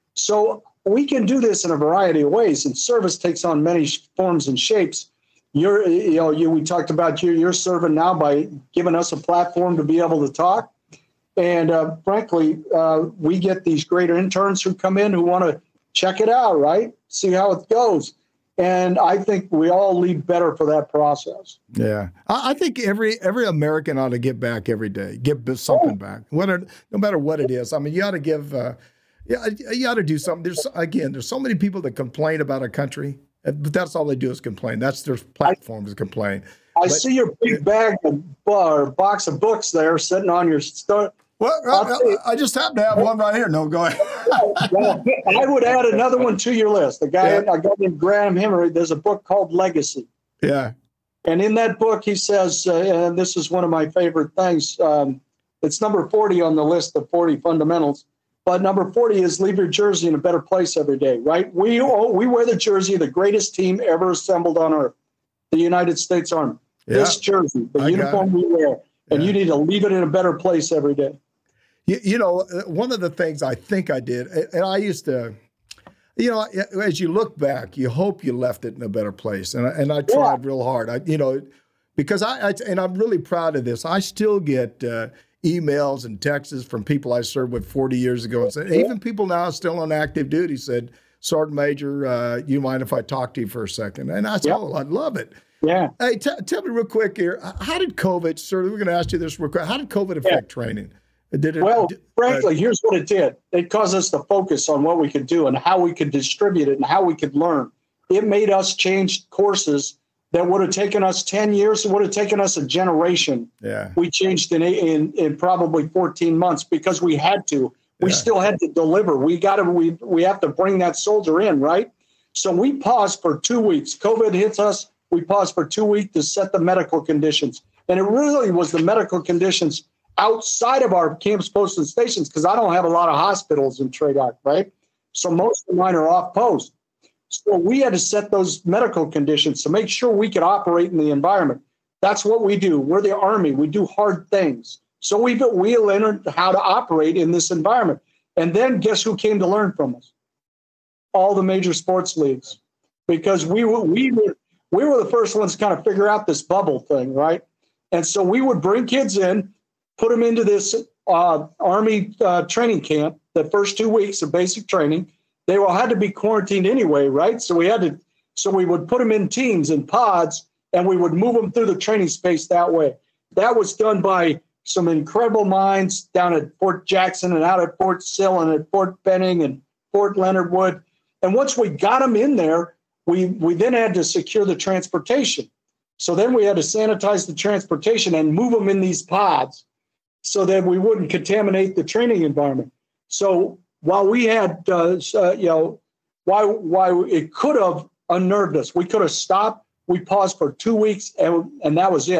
So we can do this in a variety of ways, and service takes on many forms and shapes. You're, you know, you, we talked about you, you're serving now by giving us a platform to be able to talk. And uh, frankly, uh, we get these great interns who come in who want to check it out, right? See how it goes. And I think we all leave better for that process. Yeah. I, I think every every American ought to give back every day, give something oh. back, whether, no matter what it is. I mean, you ought to give, uh, yeah, you ought to do something. There's, again, there's so many people that complain about a country, but that's all they do is complain. That's their platform is complain. I but, see your big bag of, or box of books there sitting on your store. Well, I, I just happen to have one right here. No, go ahead. Well, I would add another one to your list. The guy, yeah. a guy named Graham Henry, there's a book called Legacy. Yeah. And in that book, he says, uh, and this is one of my favorite things, um, it's number forty on the list of forty fundamentals. But number forty is leave your jersey in a better place every day, right? We we wear the jersey of the greatest team ever assembled on earth, the United States Army. Yeah. This jersey, the I uniform we wear, and yeah. you need to leave it in a better place every day. You, you know, one of the things I think I did, and I used to, you know, as you look back, you hope you left it in a better place. And I, and I tried yeah. real hard. I, you know, because I, I, and I'm really proud of this. I still get uh, emails and texts from people I served with forty years ago. And said, yeah. even people now still on active duty said, Sergeant Major, uh, you mind if I talk to you for a second? And I said, yeah. oh, I'd love it. Yeah. Hey, t- tell me real quick here, how did COVID, sir, we're going to ask you this real quick. How did COVID affect yeah. training? Did it, well, did, frankly, uh, here's what it did. It caused us to focus on what we could do and how we could distribute it and how we could learn. It made us change courses that would have taken us ten years. It would have taken us a generation. Yeah. We changed in, in, in probably fourteen months because we had to. We yeah. still had to deliver. We got to, we, we have to bring that soldier in, right? So we paused for two weeks. COVID hits us. We paused for two weeks to set the medical conditions. And it really was the medical conditions outside of our camps, posts, and stations, because I don't have a lot of hospitals in TRADOC, right? So most of mine are off post. So we had to set those medical conditions to make sure we could operate in the environment. That's what we do. We're the Army. We do hard things. So we we learned how to operate in this environment. And then guess who came to learn from us? All the major sports leagues, because we were, we were, we were the first ones to kind of figure out this bubble thing, right? And so we would bring kids in, put them into this uh, Army uh, training camp, the first two weeks of basic training. They all had to be quarantined anyway, right? So we had to, so we would put them in teams and pods, and we would move them through the training space that way. That was done by some incredible minds down at Fort Jackson and out at Fort Sill and at Fort Benning and Fort Leonard Wood. And once we got them in there, we, we then had to secure the transportation. So then we had to sanitize the transportation and move them in these pods so that we wouldn't contaminate the training environment. So while we had, uh, uh, you know, why why it could have unnerved us, we could have stopped. We paused for two weeks, and, and that was it.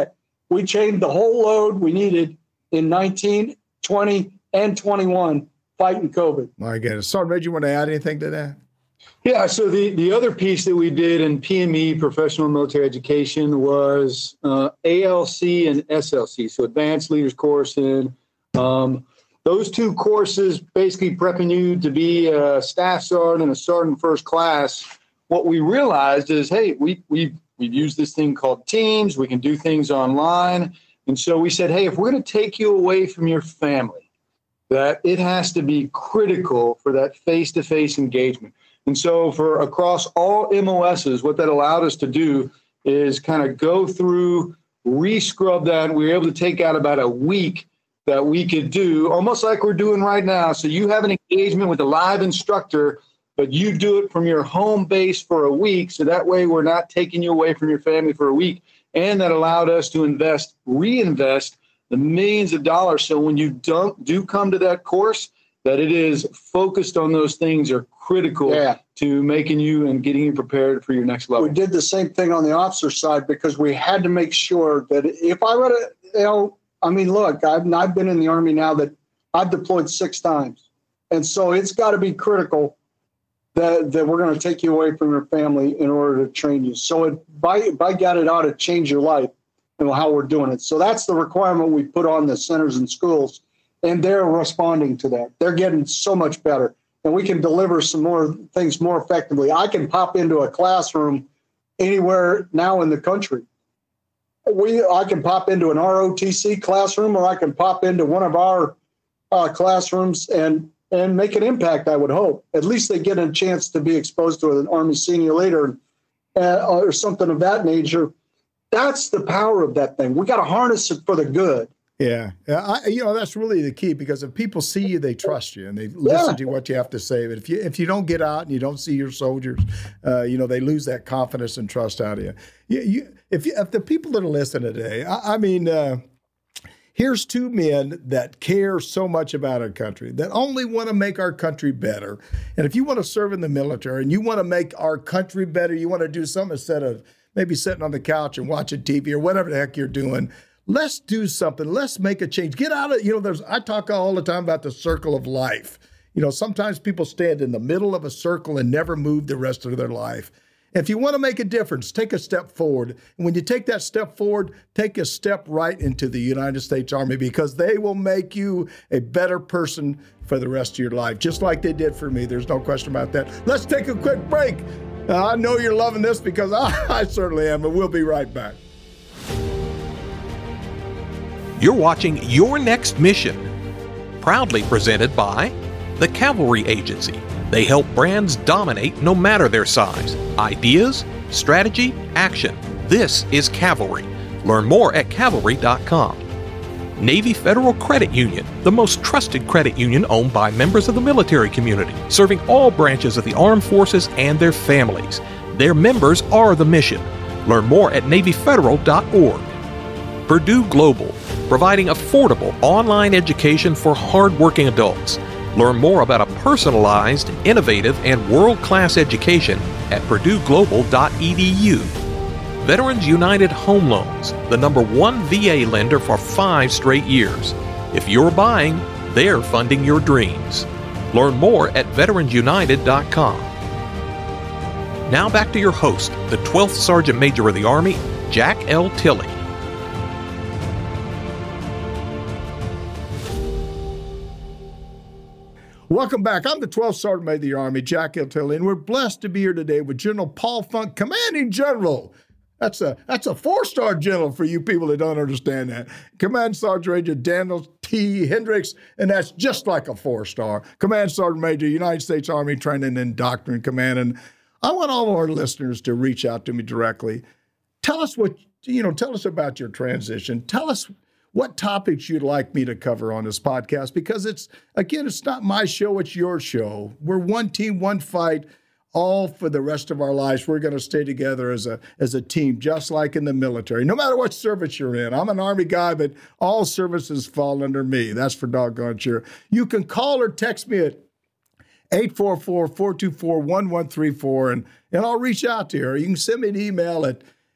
we changed the whole load we needed in nineteen, twenty, and twenty-one fighting COVID. My goodness. Sergeant Major, you want to add anything to that? Yeah, so the, the other piece that we did in P M E, professional military education, was uh, A L C and S L C, so Advanced Leaders Course. And um, those two courses basically prepping you to be a staff sergeant and a sergeant first class. What we realized is, hey, we, we, we've used this thing called Teams. We can do things online. And so we said, hey, if we're going to take you away from your family, that it has to be critical for that face-to-face engagement. And so for across all M O Ss, what that allowed us to do is kind of go through, re-scrub that. We were able to take out about a week that we could do, almost like we're doing right now. So you have an engagement with a live instructor, but you do it from your home base for a week. So that way we're not taking you away from your family for a week. And that allowed us to invest, reinvest the millions of dollars. So when you don't, do come to that course, that it is focused on those things are critical yeah. to making you and getting you prepared for your next level. We did the same thing on the officer side because we had to make sure that if I were to, you know, I mean, look, I've, I've been in the Army now that I've deployed six times. And so it's got to be critical that, that we're going to take you away from your family in order to train you. So it, by, by God, it ought to change your life and how we're doing it. So that's the requirement we put on the centers and schools. And they're responding to that. They're getting so much better. And we can deliver some more things more effectively. I can pop into a classroom anywhere now in the country. We, I can pop into an R O T C classroom, or I can pop into one of our uh, classrooms and, and make an impact, I would hope. At least they get a chance to be exposed to an Army senior leader uh, or something of that nature. That's the power of that thing. We got to harness it for the good. Yeah, I, you know, that's really the key, because if people see you, they trust you and they listen yeah. to what you have to say. But if you if you don't get out and you don't see your soldiers, uh, you know, they lose that confidence and trust out of you. you, you if, you, if the people that are listening today, I, I mean, uh, here's two men that care so much about our country, that only want to make our country better. And if you want to serve in the military and you want to make our country better, you want to do something instead of maybe sitting on the couch and watching T V or whatever the heck you're doing. Let's do something. Let's make a change. Get out of, you know, there's, I talk all the time about the circle of life. You know, sometimes people stand in the middle of a circle and never move the rest of their life. If you want to make a difference, take a step forward. And when you take that step forward, take a step right into the United States Army, because they will make you a better person for the rest of your life, just like they did for me. There's no question about that. Let's take a quick break. Uh, I know you're loving this, because I, I certainly am, and we'll be right back. You're watching Your Next Mission, proudly presented by the Cavalry Agency. They help brands dominate no matter their size. Ideas, strategy, action. This is Cavalry. Learn more at cavalry dot com. Navy Federal Credit Union, the most trusted credit union owned by members of the military community, serving all branches of the armed forces and their families. Their members are the mission. Learn more at navy federal dot org. Purdue Global, providing affordable online education for hardworking adults. Learn more about a personalized, innovative, and world-class education at purdue global dot e d u. Veterans United Home Loans, the number one V A lender for five straight years. If you're buying, they're funding your dreams. Learn more at veterans united dot com. Now back to your host, the twelfth Sergeant Major of the Army, Jack L. Tilley. Welcome back. I'm the twelfth Sergeant Major of the Army, Jack L. Tilley, and we're blessed to be here today with General Paul Funk, Commanding General. That's a that's a four-star general for you people that don't understand that. Command Sergeant Major Daniel T. Hendricks, and that's just like a four-star. Command Sergeant Major, United States Army Training and Doctrine Command. And I want all of our listeners to reach out to me directly. Tell us what, you know, tell us about your transition. Tell us what topics you'd like me to cover on this podcast, because it's, again, it's not my show, it's your show. We're one team, one fight, all for the rest of our lives. We're going to stay together as a as a team, just like in the military, no matter what service you're in. I'm an Army guy, but all services fall under me. That's for doggone sure. You can call or text me at eight four four, four two four, one one three four, and, and I'll reach out to you. Or you can send me an email at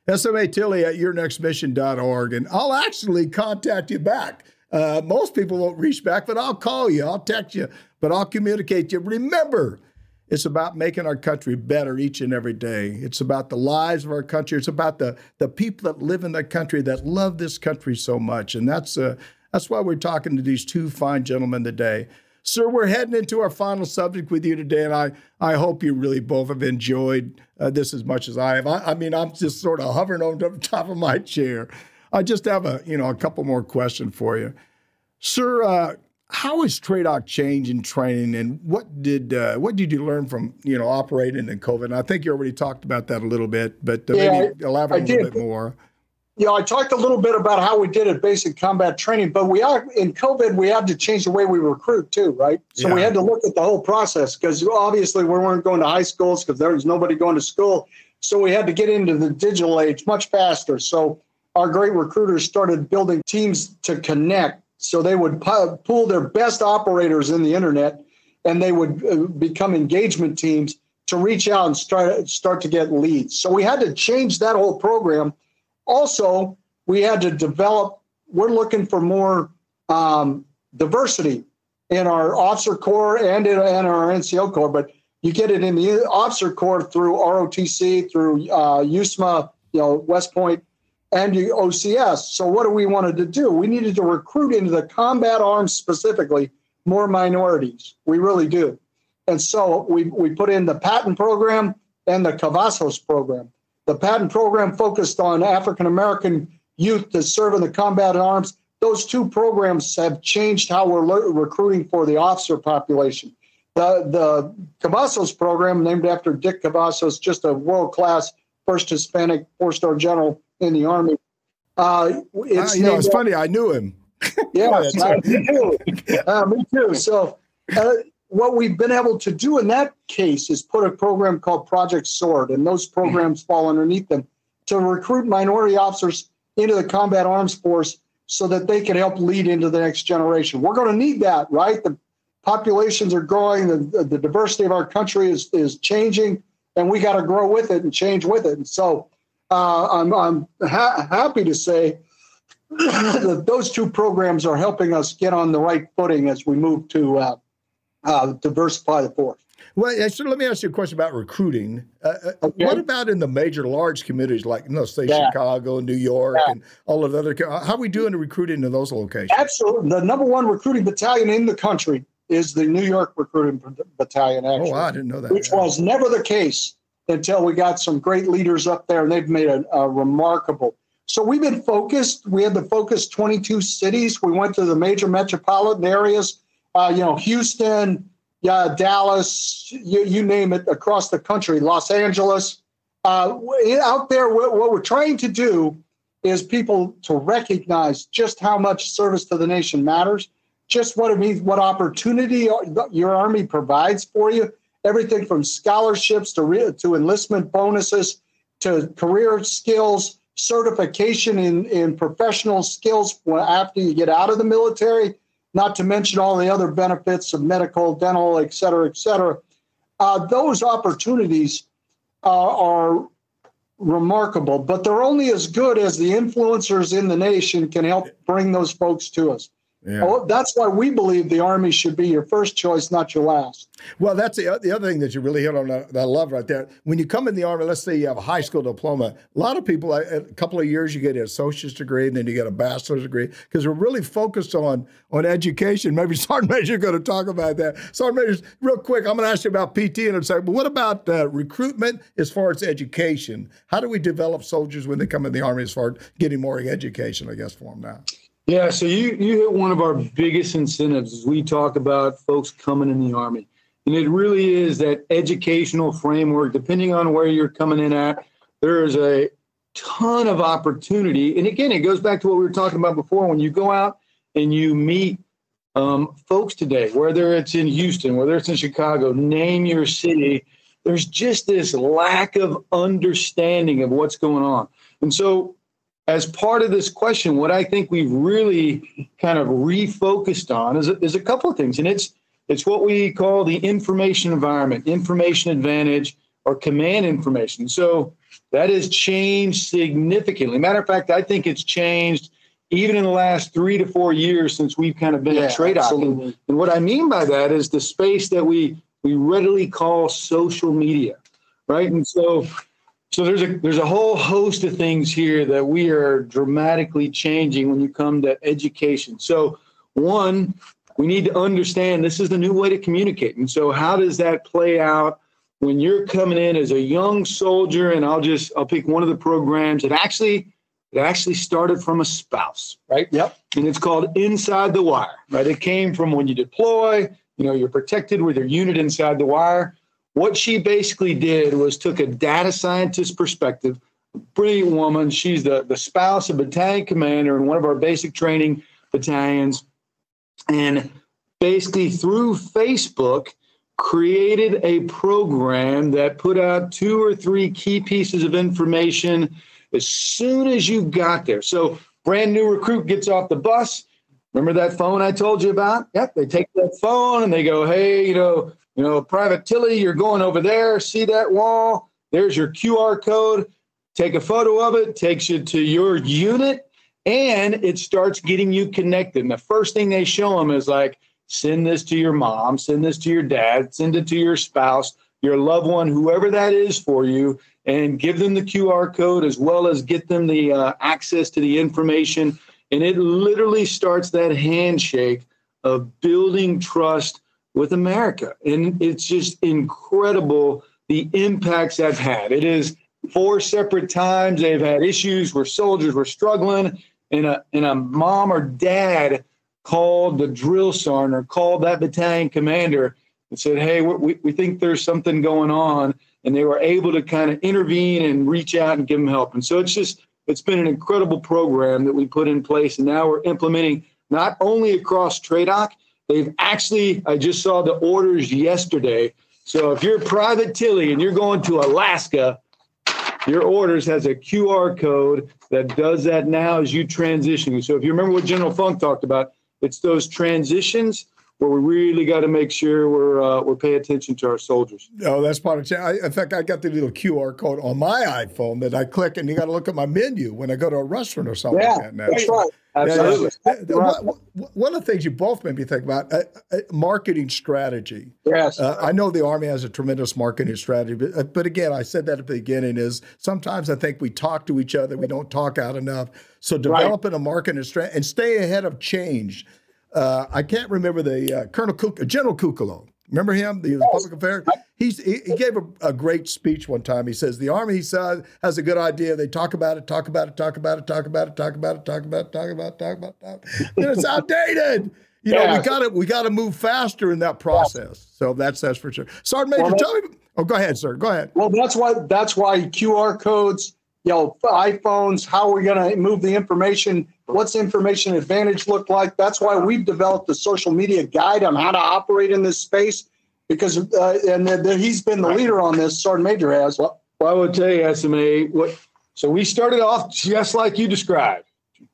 S M A Tilley at your next mission dot org, and I'll actually contact you back. Uh, most people won't reach back, but I'll call you, I'll text you, but I'll communicate to you. Remember, it's about making our country better each and every day. It's about the lives of our country. It's about the, the people that live in the country that love this country so much, and that's uh, that's why we're talking to these two fine gentlemen today. Sir, we're heading into our final subject with you today, and I, I hope you really both have enjoyed uh, this as much as I have. I, I mean, I'm just sort of hovering on the top of my chair. I just have a, you know, a couple more questions for you. Sir, uh, how is TRADOC changing training, and what did uh, what did you learn from, you know, operating in COVID? And I think you already talked about that a little bit, but uh, yeah, maybe elaborate I a little did. bit more. Yeah, I talked a little bit about how we did at basic combat training, but we are in COVID, we had to change the way we recruit too, right? So Yeah. we had to look at the whole process because obviously we weren't going to high schools because there was nobody going to school. So we had to get into the digital age much faster. So our great recruiters started building teams to connect. So they would pu- pool their best operators in the internet, and they would uh, become engagement teams to reach out and start, start to get leads. So we had to change that whole program. Also, we had to develop, we're looking for more um, diversity in our officer corps and in, in our N C O corps, but you get it in the officer corps through R O T C, through uh, U S M A, you know, West Point, and O C S. So what do we wanted to do? We needed to recruit into the combat arms specifically more minorities. We really do. And so we, we put in the Patton program and the Cavazos program. The Patton program focused on African-American youth that serve in the combat arms. Those two programs have changed how we're le- recruiting for the officer population. The, the Cavazos program, named after Dick Cavazos, just a world-class first Hispanic four-star general in the Army. Uh, it's Uh, you know, it's named- funny. I knew him. Yeah, Go ahead, sorry. me too. Uh, me too. So uh, what we've been able to do in that case is put a program called Project SWORD, and those programs fall underneath them, to recruit minority officers into the combat arms force so that they can help lead into the next generation. We're going to need that, right? The populations are growing, the, the diversity of our country is, is changing, and we got to grow with it and change with it. And so uh, I'm, I'm ha- happy to say that those two programs are helping us get on the right footing as we move to uh, uh, diversify the force. Well, so let me ask you a question about recruiting. Uh, Okay. What about in the major large communities like, you know, say Yeah. Chicago, New York, Yeah. and all of the other? co- How are we doing to recruiting in those locations? Absolutely. The number one recruiting battalion in the country is the New York Recruiting Battalion, actually, Oh, I didn't know that. which was never the case until we got some great leaders up there, and they've made a, a remarkable. So we've been focused. We had to focus twenty-two cities. We went to the major metropolitan areas, uh, you know, Houston, yeah, Dallas, you, you name it, across the country, Los Angeles. Uh, out there, what, what we're trying to do is people to recognize just how much service to the nation matters, just what it means, what opportunity your Army provides for you, everything from scholarships to, re, to enlistment bonuses to career skills, certification in, in professional skills after you get out of the military, not to mention all the other benefits of medical, dental, et cetera, et cetera. Uh, those opportunities uh, are remarkable, but they're only as good as the influencers in the nation can help bring those folks to us. Yeah. Oh, that's why we believe the Army should be your first choice, not your last. Well, that's the, the other thing that you really hit on that, that I love right there. When you come in the Army, let's say you have a high school diploma, a lot of people, a a couple of years, you get an associate's degree, and then you get a bachelor's degree, because we're really focused on, on education. Maybe Sergeant Major is going to talk about that. Sergeant Major, real quick, I'm going to ask you about P T in a second, but what about uh, recruitment as far as education? How do we develop soldiers when they come in the Army as far as getting more education, I guess, for them now? Yeah, so you, you hit one of our biggest incentives as we talk about folks coming in the Army. And it really is that educational framework, depending on where you're coming in at, there is a ton of opportunity. And again, it goes back to what we were talking about before. When you go out and you meet um, folks today, whether it's in Houston, whether it's in Chicago, name your city, there's just this lack of understanding of what's going on. And so as part of this question, what I think we've really kind of refocused on is, is a couple of things. And it's it's what we call the information environment, information advantage, or command information. So that has changed significantly. Matter of fact, I think it's changed even in the last three to four years since we've kind of been Yeah, at TRADOC. absolutely. And what I mean by that is the space that we we readily call social media, right? And so so there's a there's a whole host of things here that we are dramatically changing when you come to education. So one, we need to understand this is the new way to communicate. And so how does that play out when you're coming in as a young soldier? And I'll just I'll pick one of the programs that actually It actually started from a spouse, right? Yep. And it's called Inside the Wire, right? It came from when you deploy, you know, you're protected with your unit inside the wire. What she basically did was took a data scientist perspective, brilliant woman. She's the, the spouse of battalion commander in one of our basic training battalions. And basically through Facebook, created a program that put out two or three key pieces of information as soon as you got there. So brand new recruit gets off the bus. Remember that phone I told you about? Yep. They take that phone and they go, hey, you know, you know, Private Tilly, you're going over there. See that wall? There's your Q R code. Take a photo of it, takes you to your unit, and it starts getting you connected. And the first thing they show them is like, send this to your mom, send this to your dad, send it to your spouse, your loved one, whoever that is for you, and give them the Q R code as well as get them the uh, access to the information. And it literally starts that handshake of building trust with America. And it's just incredible the impacts that's had. It is four separate times they've had issues where soldiers were struggling, and a, and a mom or dad called the drill sergeant or called that battalion commander and said, hey, we, we think there's something going on. And they were able to kind of intervene and reach out and give them help. And so it's just, it's been an incredible program that we put in place. And now we're implementing not only across TRADOC, they've actually, I just saw the orders yesterday. So if you're Private Tilly and you're going to Alaska, your orders has a Q R code that does that now as you transition. So if you remember what General Funk talked about, it's those transitions where we really got to make sure we're uh, we're paying attention to our soldiers. No, that's part of it. I, in fact, I got the little Q R code on my iPhone that I click, and you got to look at my menu when I go to a restaurant or something Yeah, like that. Now. that's right. Absolutely. Yeah, yeah. Right. One, one of the things you both made me think about, uh, uh, marketing strategy. Yes. Uh, I know the Army has a tremendous marketing strategy, but, uh, but again, I said that at the beginning, is sometimes I think we talk to each other, we don't talk out enough. So developing right. a marketing strategy and stay ahead of change. Uh, I can't remember the uh, Colonel Kuk- General Kukalo. Remember him? The, the public affairs. He's, he, he gave a, a great speech one time. He says the Army, he said, has a good idea. They talk about it, talk about it, talk about it, talk about it, talk about it, talk about it, talk about it, talk about it. Talk about it. And it's outdated. You know, yeah. we got to we got to move faster in that process. So that's that's for sure. Sergeant Major, well, tell me. Oh, go ahead, sir. Go ahead. Well, that's why that's why Q R codes, you know, iPhones. How are we going to move the information? What's information advantage look like? That's why we've developed a social media guide on how to operate in this space, because uh, and the, the, he's been the leader on this. Sergeant Major has. Well, well, I will tell you, S M A. What? So we started off just like you described.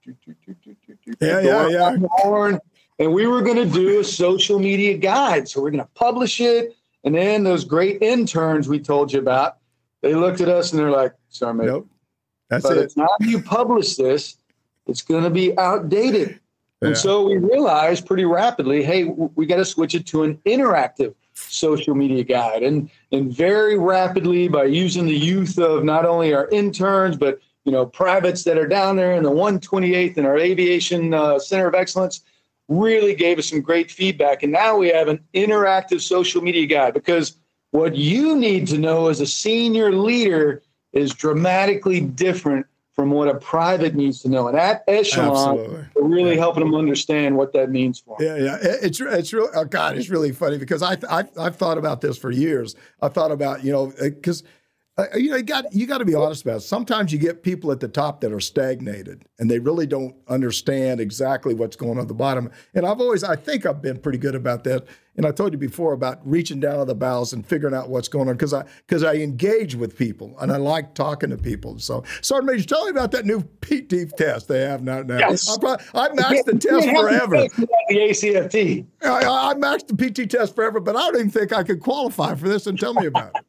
Yeah, yeah, yeah. Horn, and we were going to do a social media guide. So we're going to publish it, and then those great interns we told you about, they looked at us and they're like, "Sergeant Major, nope, that's but it." It's not you publish this. It's going to be outdated. Yeah. And so we realized pretty rapidly, hey, we got to switch it to an interactive social media guide. And, and very rapidly, by using the youth of not only our interns, but, you know, privates that are down there in the one twenty-eighth and our Aviation uh, Center of Excellence, really gave us some great feedback. And now we have an interactive social media guide, because what you need to know as a senior leader is dramatically different from what a private needs to know. And that echelon, Absolutely. We're really yeah. helping them understand what that means for them. Yeah, yeah. It's it's really, oh God, it's really funny, because I, I, I've thought about this for years. I thought about, you know, because, uh, you know, you got, you got to be honest about it. Sometimes you get people at the top that are stagnated and they really don't understand exactly what's going on at the bottom. And I've always, I think I've been pretty good about that. And I told you before about reaching down to the bowels and figuring out what's going on, because I because I engage with people and I like talking to people. So, Sergeant Major, tell me about that new P T test they have now. now. Yes. I, probably, I maxed the test forever. The A C F T. I, I maxed the P T test forever, but I don't even think I could qualify for this. And tell me about it.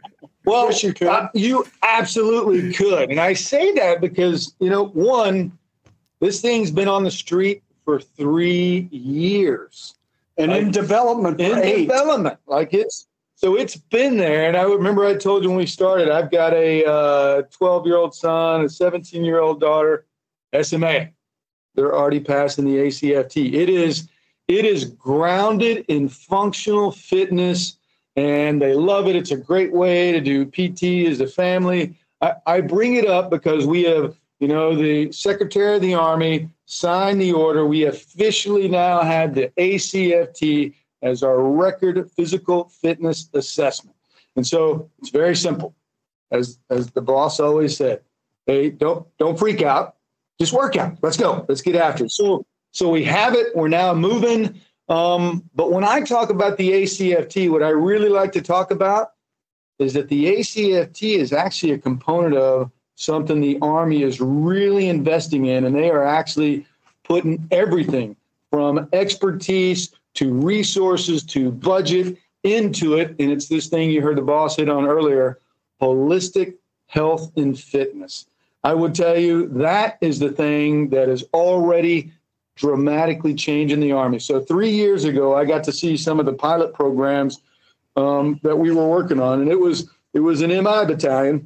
Well, Yes, you could. uh, you absolutely could. And I say that because, you know, one, this thing's been on the street for three years. And Like, in development for in eight. development. Like it's, so it's been there. And I remember I told you when we started, I've got a uh, twelve-year-old son, a seventeen-year-old daughter, S M A. They're already passing the A C F T. It is, it is grounded in functional fitness, and they love it. It's a great way to do P T as a family. I, I bring it up because we have, you know, the Secretary of the Army signed the order. We officially now have the A C F T as our record physical fitness assessment. And so it's very simple. As as the boss always said, hey, don't don't freak out. Just work out. Let's go. Let's get after it. So so we have it. We're now moving. Um, but when I talk about the A C F T, what I really like to talk about is that the A C F T is actually a component of something the Army is really investing in, and they are actually putting everything from expertise to resources to budget into it. And it's this thing you heard the boss hit on earlier, holistic health and fitness. I would tell you that is the thing that is already dramatically changing the Army. So three years ago, I got to see some of the pilot programs um, that we were working on, and it was it was an M I battalion.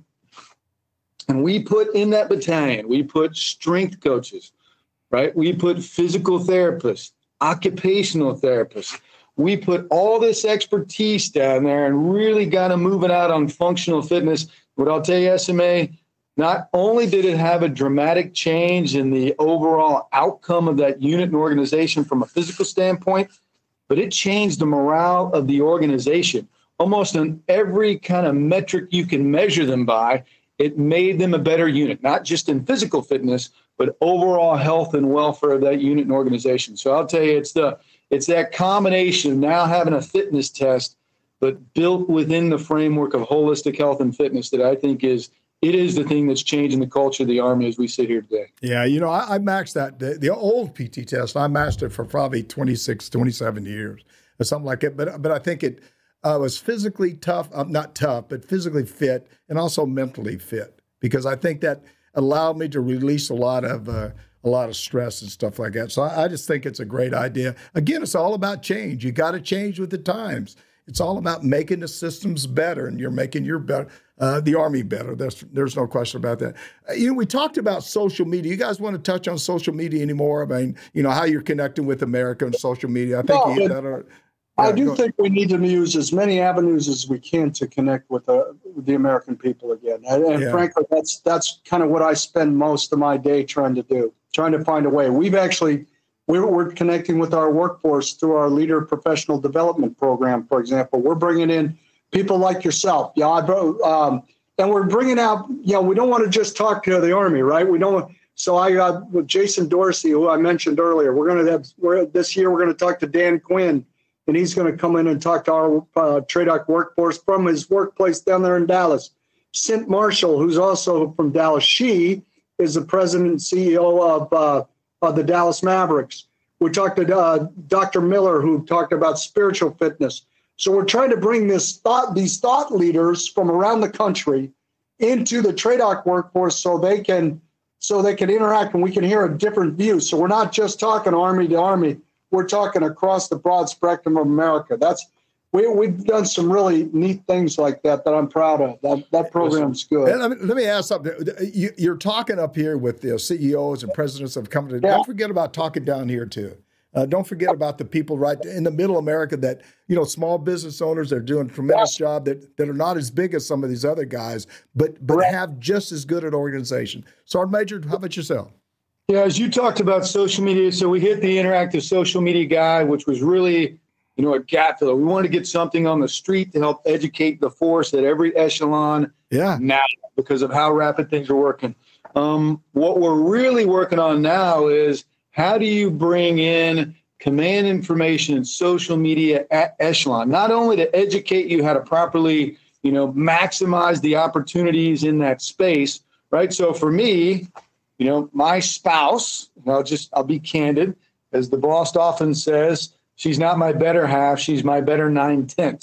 And we put in that battalion, we put strength coaches, right? We put physical therapists, occupational therapists. We put all this expertise down there and really got them moving out on functional fitness. What I'll tell you, S M A, not only did it have a dramatic change in the overall outcome of that unit and organization from a physical standpoint, but it changed the morale of the organization. Almost on every kind of metric you can measure them by, it made them a better unit, not just in physical fitness, but overall health and welfare of that unit and organization. So I'll tell you, it's the it's that combination of now having a fitness test, but built within the framework of holistic health and fitness that I think is it is the thing that's changing the culture of the Army as we sit here today. Yeah, you know, I, I maxed that. The, the old P T test, I maxed it for probably twenty-six, twenty-seven years or something like it. But but I think it uh, was physically tough, uh, not tough, but physically fit and also mentally fit, because I think that allowed me to release a lot of uh, a lot of stress and stuff like that. So I, I just think it's a great idea. Again, it's all about change. You got to change with the times. It's all about making the systems better, and you're making your better, uh, the Army better. There's there's no question about that. Uh, you know, we talked about social media. You guys want to touch on social media anymore? I mean, you know, how you're connecting with America on social media. I think No, you, but that are, I yeah, do go- think we need to use as many avenues as we can to connect with the, with the American people again. And, and Yeah. frankly, that's that's kind of what I spend most of my day trying to do, trying to find a way. We've actually, we're, we're connecting with our workforce through our Leader Professional Development Program, for example. We're bringing in people like yourself. Yeah, I brought, um, and we're bringing out, you know, we don't want to just talk to the Army, right? We don't want, so I got with Jason Dorsey, who I mentioned earlier, we're going to have, we're, this year we're going to talk to Dan Quinn, and he's going to come in and talk to our uh, TRADOC workforce from his workplace down there in Dallas. Cint Marshall, who's also from Dallas, she is the president and C E O of, uh, of the Dallas Mavericks. We talked to uh, Doctor Miller, who talked about spiritual fitness. So we're trying to bring this thought, these thought leaders from around the country into the TRADOC workforce so they can so they can interact and we can hear a different view. So we're not just talking Army to Army. We're talking across the broad spectrum of America. That's we, we've done some really neat things like that that I'm proud of. That that program's good. And let me, let me ask something. You, you're talking up here with the C E Os and presidents of companies. Yeah. Don't forget about talking down here too. Uh, don't forget about the people right in the middle America that, you know, small business owners that are doing a tremendous Yeah. job that, that are not as big as some of these other guys, but but Correct. have just as good an organization. Sergeant Major, how about yourself? Yeah, as you talked about social media, so we hit the interactive social media guide, which was really, you know, a gap filler. We wanted to get something on the street to help educate the force at every echelon Yeah. now because of how rapid things are working. Um, what we're really working on now is how do you bring in command information and social media at echelon, not only to educate you how to properly, you know, maximize the opportunities in that space, right? So for me, you know, my spouse, and I'll just, I'll be candid, as the boss often says, she's not my better half, she's my better nine tenths.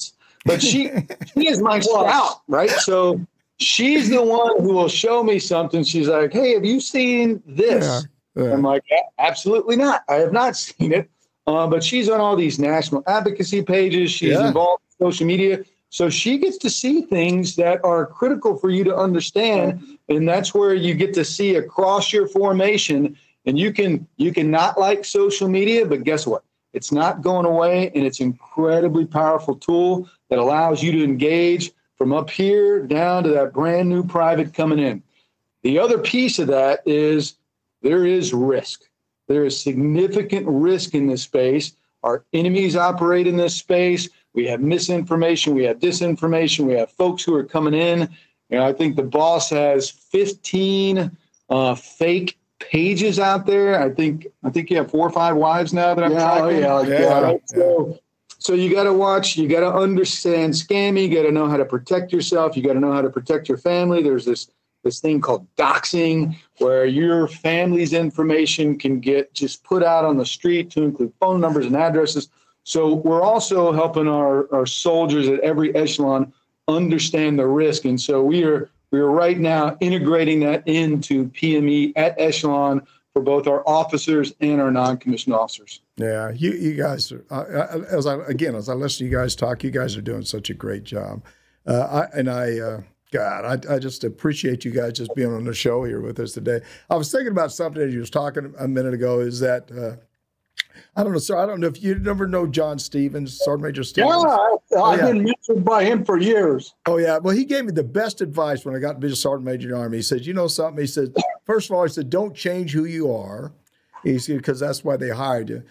but she she is my scout, right? So she's the one who will show me something. She's like, "Hey, have you seen this?" Yeah, yeah. I'm like, "Absolutely not. I have not seen it." Uh, but she's on all these national advocacy pages. She's yeah. involved in social media. So she gets to see things that are critical for you to understand. And that's where you get to see across your formation. And you can you can not like social media, but guess what? It's not going away. And it's an incredibly powerful tool that allows you to engage from up here down to that brand new private coming in. The other piece of that is there is risk. There is significant risk in this space. Our enemies operate in this space. We have misinformation. We have disinformation. We have folks who are coming in. You know, I think the boss has fifteen uh, fake pages out there. I think I think you have four or five wives now that I'm yeah, tracking. Oh, yeah, yeah, right? yeah. So, so you got to watch. You got to understand scamming. You got to know how to protect yourself. You got to know how to protect your family. There's this this thing called doxing, where your family's information can get just put out on the street to include phone numbers and addresses. So we're also helping our, our soldiers at every echelon understand the risk. And so we are we are right now integrating that into P M E at echelon for both our officers and our non-commissioned officers. Yeah, you you guys, are, uh, as I again, as I listen to you guys talk, you guys are doing such a great job. Uh, I, and I, uh, God, I, I just appreciate you guys just being on the show here with us today. I was thinking about something that you was talking a minute ago, is that, uh, I don't know, sir, I don't know if you never know John Stevens, Sergeant Major Stevens. Yeah, I, I've oh, yeah. been mentored by him for years. Oh, yeah. Well, he gave me the best advice when I got to be a Sergeant Major in the Army. He said, you know something? He said, first of all, he said, don't change who you are. He said, because that's why they hired you.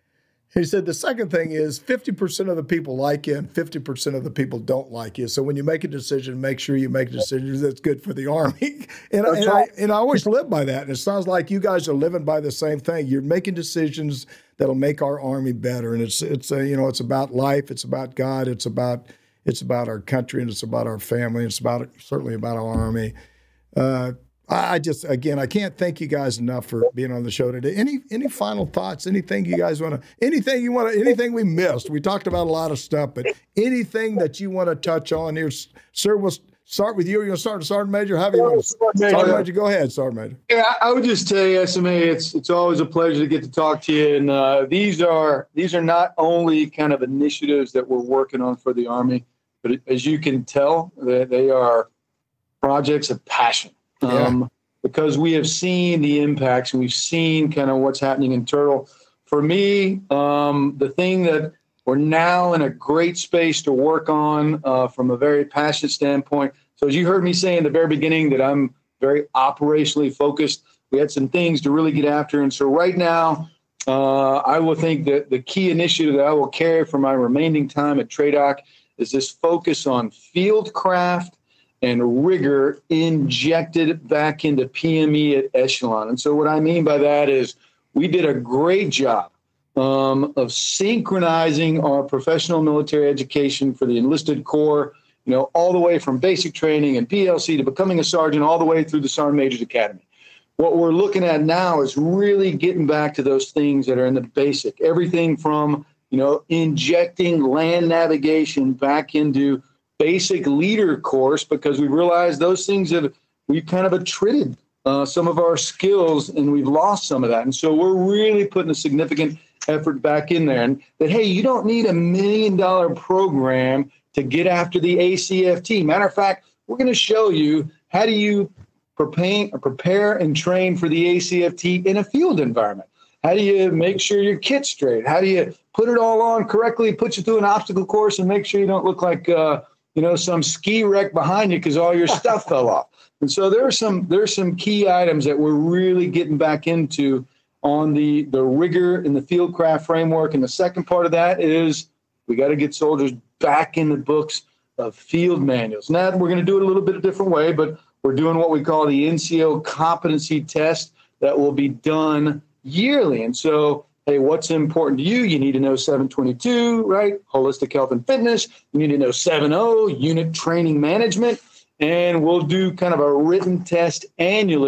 He said, the second thing is fifty percent of the people like you and fifty percent of the people don't like you. So when you make a decision, make sure you make a decision that's good for the Army. and, and, I, and I always live by that. And it sounds like you guys are living by the same thing. You're making decisions that'll make our Army better. And it's, it's a, you know, it's about life. It's about God. It's about, it's about our country, and it's about our family. It's about, certainly about our Army. Uh, I just, again, I can't thank you guys enough for being on the show today. Any any final thoughts? Anything you guys want to, anything you want to, anything we missed? We talked about a lot of stuff, but anything that you want to touch on here, sir, we'll start with you. You're going to start with Sergeant Major? How do you want to start? Sergeant Major, go ahead, Sergeant Major. Yeah, I would just tell you, S M A, it's it's always a pleasure to get to talk to you. And uh, these are these are not only kind of initiatives that we're working on for the Army, but as you can tell, they, they are projects of passion. Um, yeah. Because we have seen the impacts, and we've seen kind of what's happening in Turtle. For me, um, the thing that we're now in a great space to work on uh, from a very passionate standpoint. So as you heard me say in the very beginning that I'm very operationally focused, we had some things to really get after. And so right now, uh, I will think that the key initiative that I will carry for my remaining time at TRADOC is this focus on field craft and rigor injected back into P M E at echelon. And so what I mean by that is we did a great job um, of synchronizing our professional military education for the enlisted corps, you know, all the way from basic training and P L C to becoming a sergeant, all the way through the Sergeant Major's Academy. What we're looking at now is really getting back to those things that are in the basic, everything from, you know, injecting land navigation back into basic leader course, because we realized those things have, we've kind of attrited uh, some of our skills, and we've lost some of that. And so we're really putting a significant effort back in there. And that, hey, you don't need a million dollar program to get after the A C F T. Matter of fact, we're going to show you how do you prepare, prepare and train for the A C F T in a field environment. How do you make sure your kit's straight? How do you put it all on correctly, put you through an obstacle course, and make sure you don't look like uh, you know, some ski wreck behind you because all your stuff fell off. And so there are some there are some key items that we're really getting back into on the, the rigor in the field craft framework. And the second part of that is we got to get soldiers back in the books of field manuals. Now, we're going to do it a little bit a different way, but we're doing what we call the N C O competency test that will be done yearly. And so, hey, what's important to you? You need to know seven twenty-two, right? Holistic health and fitness. You need to know seven oh, unit training management. And we'll do kind of a written test annually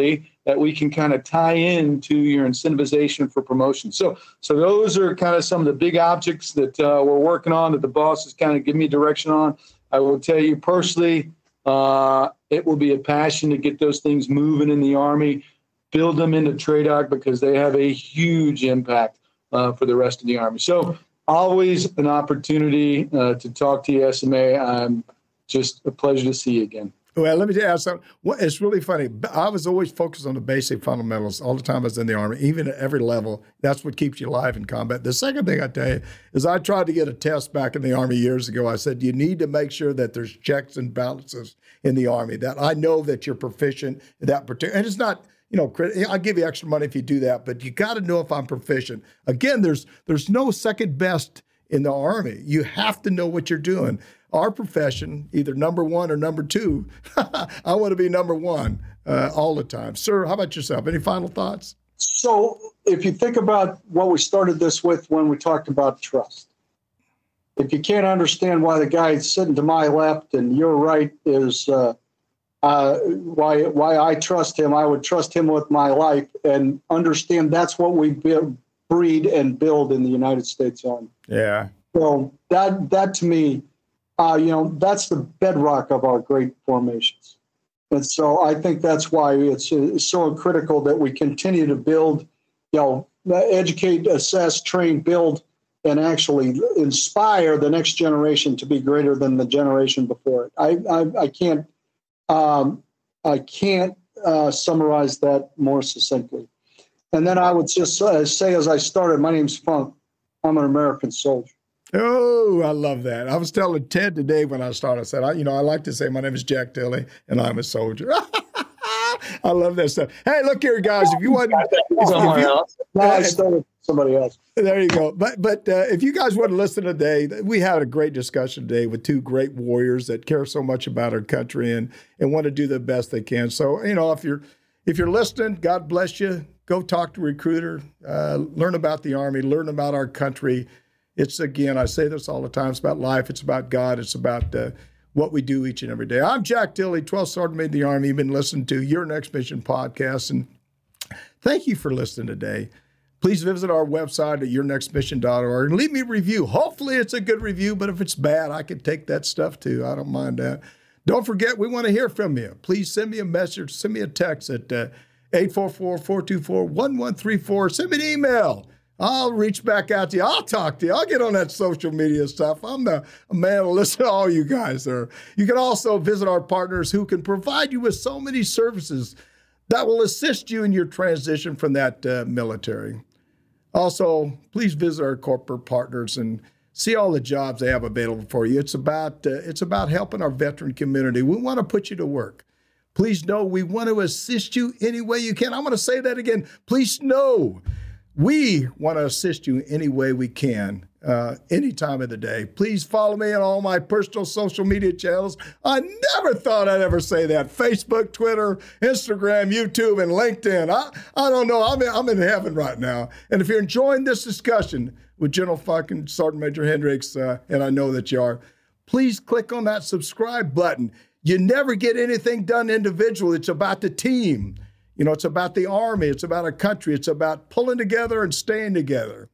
that we can kind of tie into your incentivization for promotion. So, so those are kind of some of the big objects that uh, we're working on, that the boss is kind of giving me direction on. I will tell you personally, uh, it will be a passion to get those things moving in the Army, build them into TRADOC, because they have a huge impact uh, for the rest of the Army. So always an opportunity uh, to talk to you, S M A. I'm just a pleasure to see you again. Well, let me tell you something. It's really funny. I was always focused on the basic fundamentals all the time I was in the Army, even at every level. That's what keeps you alive in combat. The second thing I tell you is I tried to get a test back in the Army years ago. I said, you need to make sure that there's checks and balances in the Army, that I know that you're proficient in that particular. And it's not, you know, I'll give you extra money if you do that, but you got to know if I'm proficient. Again, there's there's no second best in the Army. You have to know what you're doing. Our profession, either number one or number two, I want to be number one uh, all the time. Sir, how about yourself? Any final thoughts? So if you think about what we started this with when we talked about trust, if you can't understand why the guy sitting to my left and your right is uh, uh, why why I trust him, I would trust him with my life, and understand that's what we build, breed and build in the United States Army. Yeah. So that that to me, Uh, you know, that's the bedrock of our great formations. And so I think that's why it's, it's so critical that we continue to build, you know, educate, assess, train, build, and actually inspire the next generation to be greater than the generation before it. I, I, I can't, um, I can't uh, summarize that more succinctly. And then I would just uh, say, as I started, my name's Funk. I'm an American soldier. Oh, I love that. I was telling Ted today when I started, I said, I, you know, I like to say my name is Jack Tilley and I'm a soldier. I love that stuff. Hey, look here, guys. If you want, someone else, no, I started somebody else. There you go. But but uh, if you guys want to listen today, we had a great discussion today with two great warriors that care so much about our country and and want to do the best they can. So you know, if you're if you're listening, God bless you. Go talk to a recruiter. Uh, learn about the Army. Learn about our country. It's, again, I say this all the time, it's about life, it's about God, it's about uh, what we do each and every day. I'm Jack Tilley, twelfth Sergeant Major of the Army. You've been listening to Your Next Mission podcast, and thank you for listening today. Please visit our website at your next mission dot org and leave me a review. Hopefully it's a good review, but if it's bad, I can take that stuff too. I don't mind that. Don't forget, we want to hear from you. Please send me a message, send me a text at uh, eight four four, four two four, one one three four. Send me an email. I'll reach back out to you. I'll talk to you. I'll get on that social media stuff. I'm the man to listen to all you guys there. You can also visit our partners who can provide you with so many services that will assist you in your transition from that uh, military. Also, please visit our corporate partners and see all the jobs they have available for you. It's about, uh, it's about helping our veteran community. We want to put you to work. Please know we want to assist you any way you can. I'm going to say that again. Please know we want to assist you any way we can, uh, any time of the day. Please follow me on all my personal social media channels. I never thought I'd ever say that. Facebook, Twitter, Instagram, YouTube, and LinkedIn. I, I don't know. I'm in, I'm in heaven right now. And if you're enjoying this discussion with General Funk and Sergeant Major Hendricks, uh, and I know that you are, please click on that subscribe button. You never get anything done individually. It's about the team. You know, it's about the Army. It's about our country. It's about pulling together and staying together.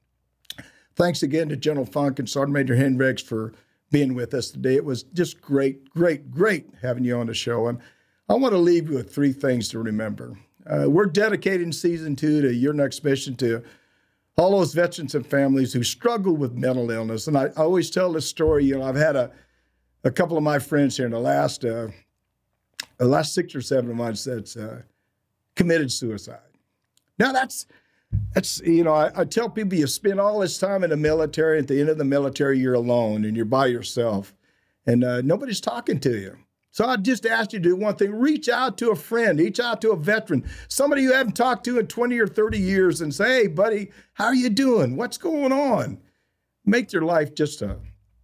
Thanks again to General Funk and Sergeant Major Hendricks for being with us today. It was just great, great, great having you on the show. And I want to leave you with three things to remember. Uh, we're dedicating season two to Your Next Mission to all those veterans and families who struggle with mental illness. And I, I always tell this story. You know, I've had a, a couple of my friends here in the last, uh, the last six or seven months that's uh, committed suicide. Now that's, that's you know, I, I tell people you spend all this time in the military. At the end of the military, you're alone and you're by yourself and uh, nobody's talking to you. So I just asked you to do one thing. Reach out to a friend, reach out to a veteran, somebody you haven't talked to in twenty or thirty years and say, hey, buddy, how are you doing? What's going on? Make their life just a,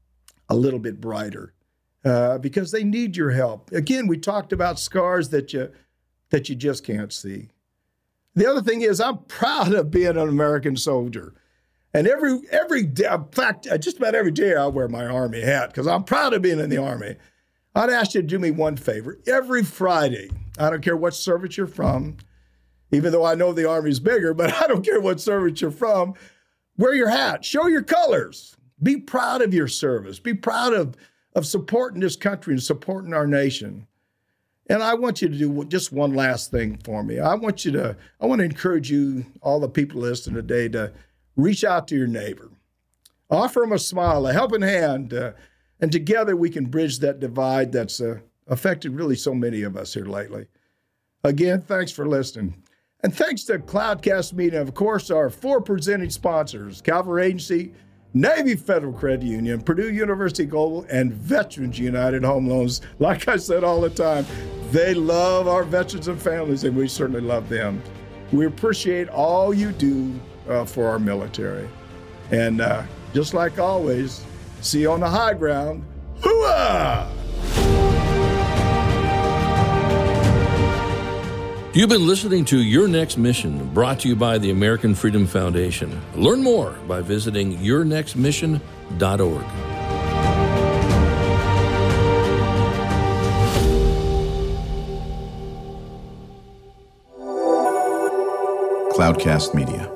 a little bit brighter uh, because they need your help. Again, we talked about scars that you that you just can't see. The other thing is I'm proud of being an American soldier. And every every day, in fact, just about every day I wear my Army hat because I'm proud of being in the Army. I'd ask you to do me one favor. Every Friday, I don't care what service you're from, even though I know the Army's bigger, but I don't care what service you're from. Wear your hat. Show your colors. Be proud of your service. Be proud of, of supporting this country and supporting our nation. And I want you to do just one last thing for me. I want you to, I want to encourage you, all the people listening today, to reach out to your neighbor. Offer them a smile, a helping hand, uh, and together we can bridge that divide that's uh, affected really so many of us here lately. Again, thanks for listening. And thanks to Cloudcast Media, of course, our four presenting sponsors, Cavalry Agency, Navy Federal Credit Union, Purdue University Global, and Veterans United Home Loans. Like I said all the time, they love our veterans and families, and we certainly love them. We appreciate all you do uh, for our military. And uh, just like always, see you on the high ground. Hooah! You've been listening to Your Next Mission, brought to you by the American Freedom Foundation. Learn more by visiting your next mission dot org. Cloudcast Media.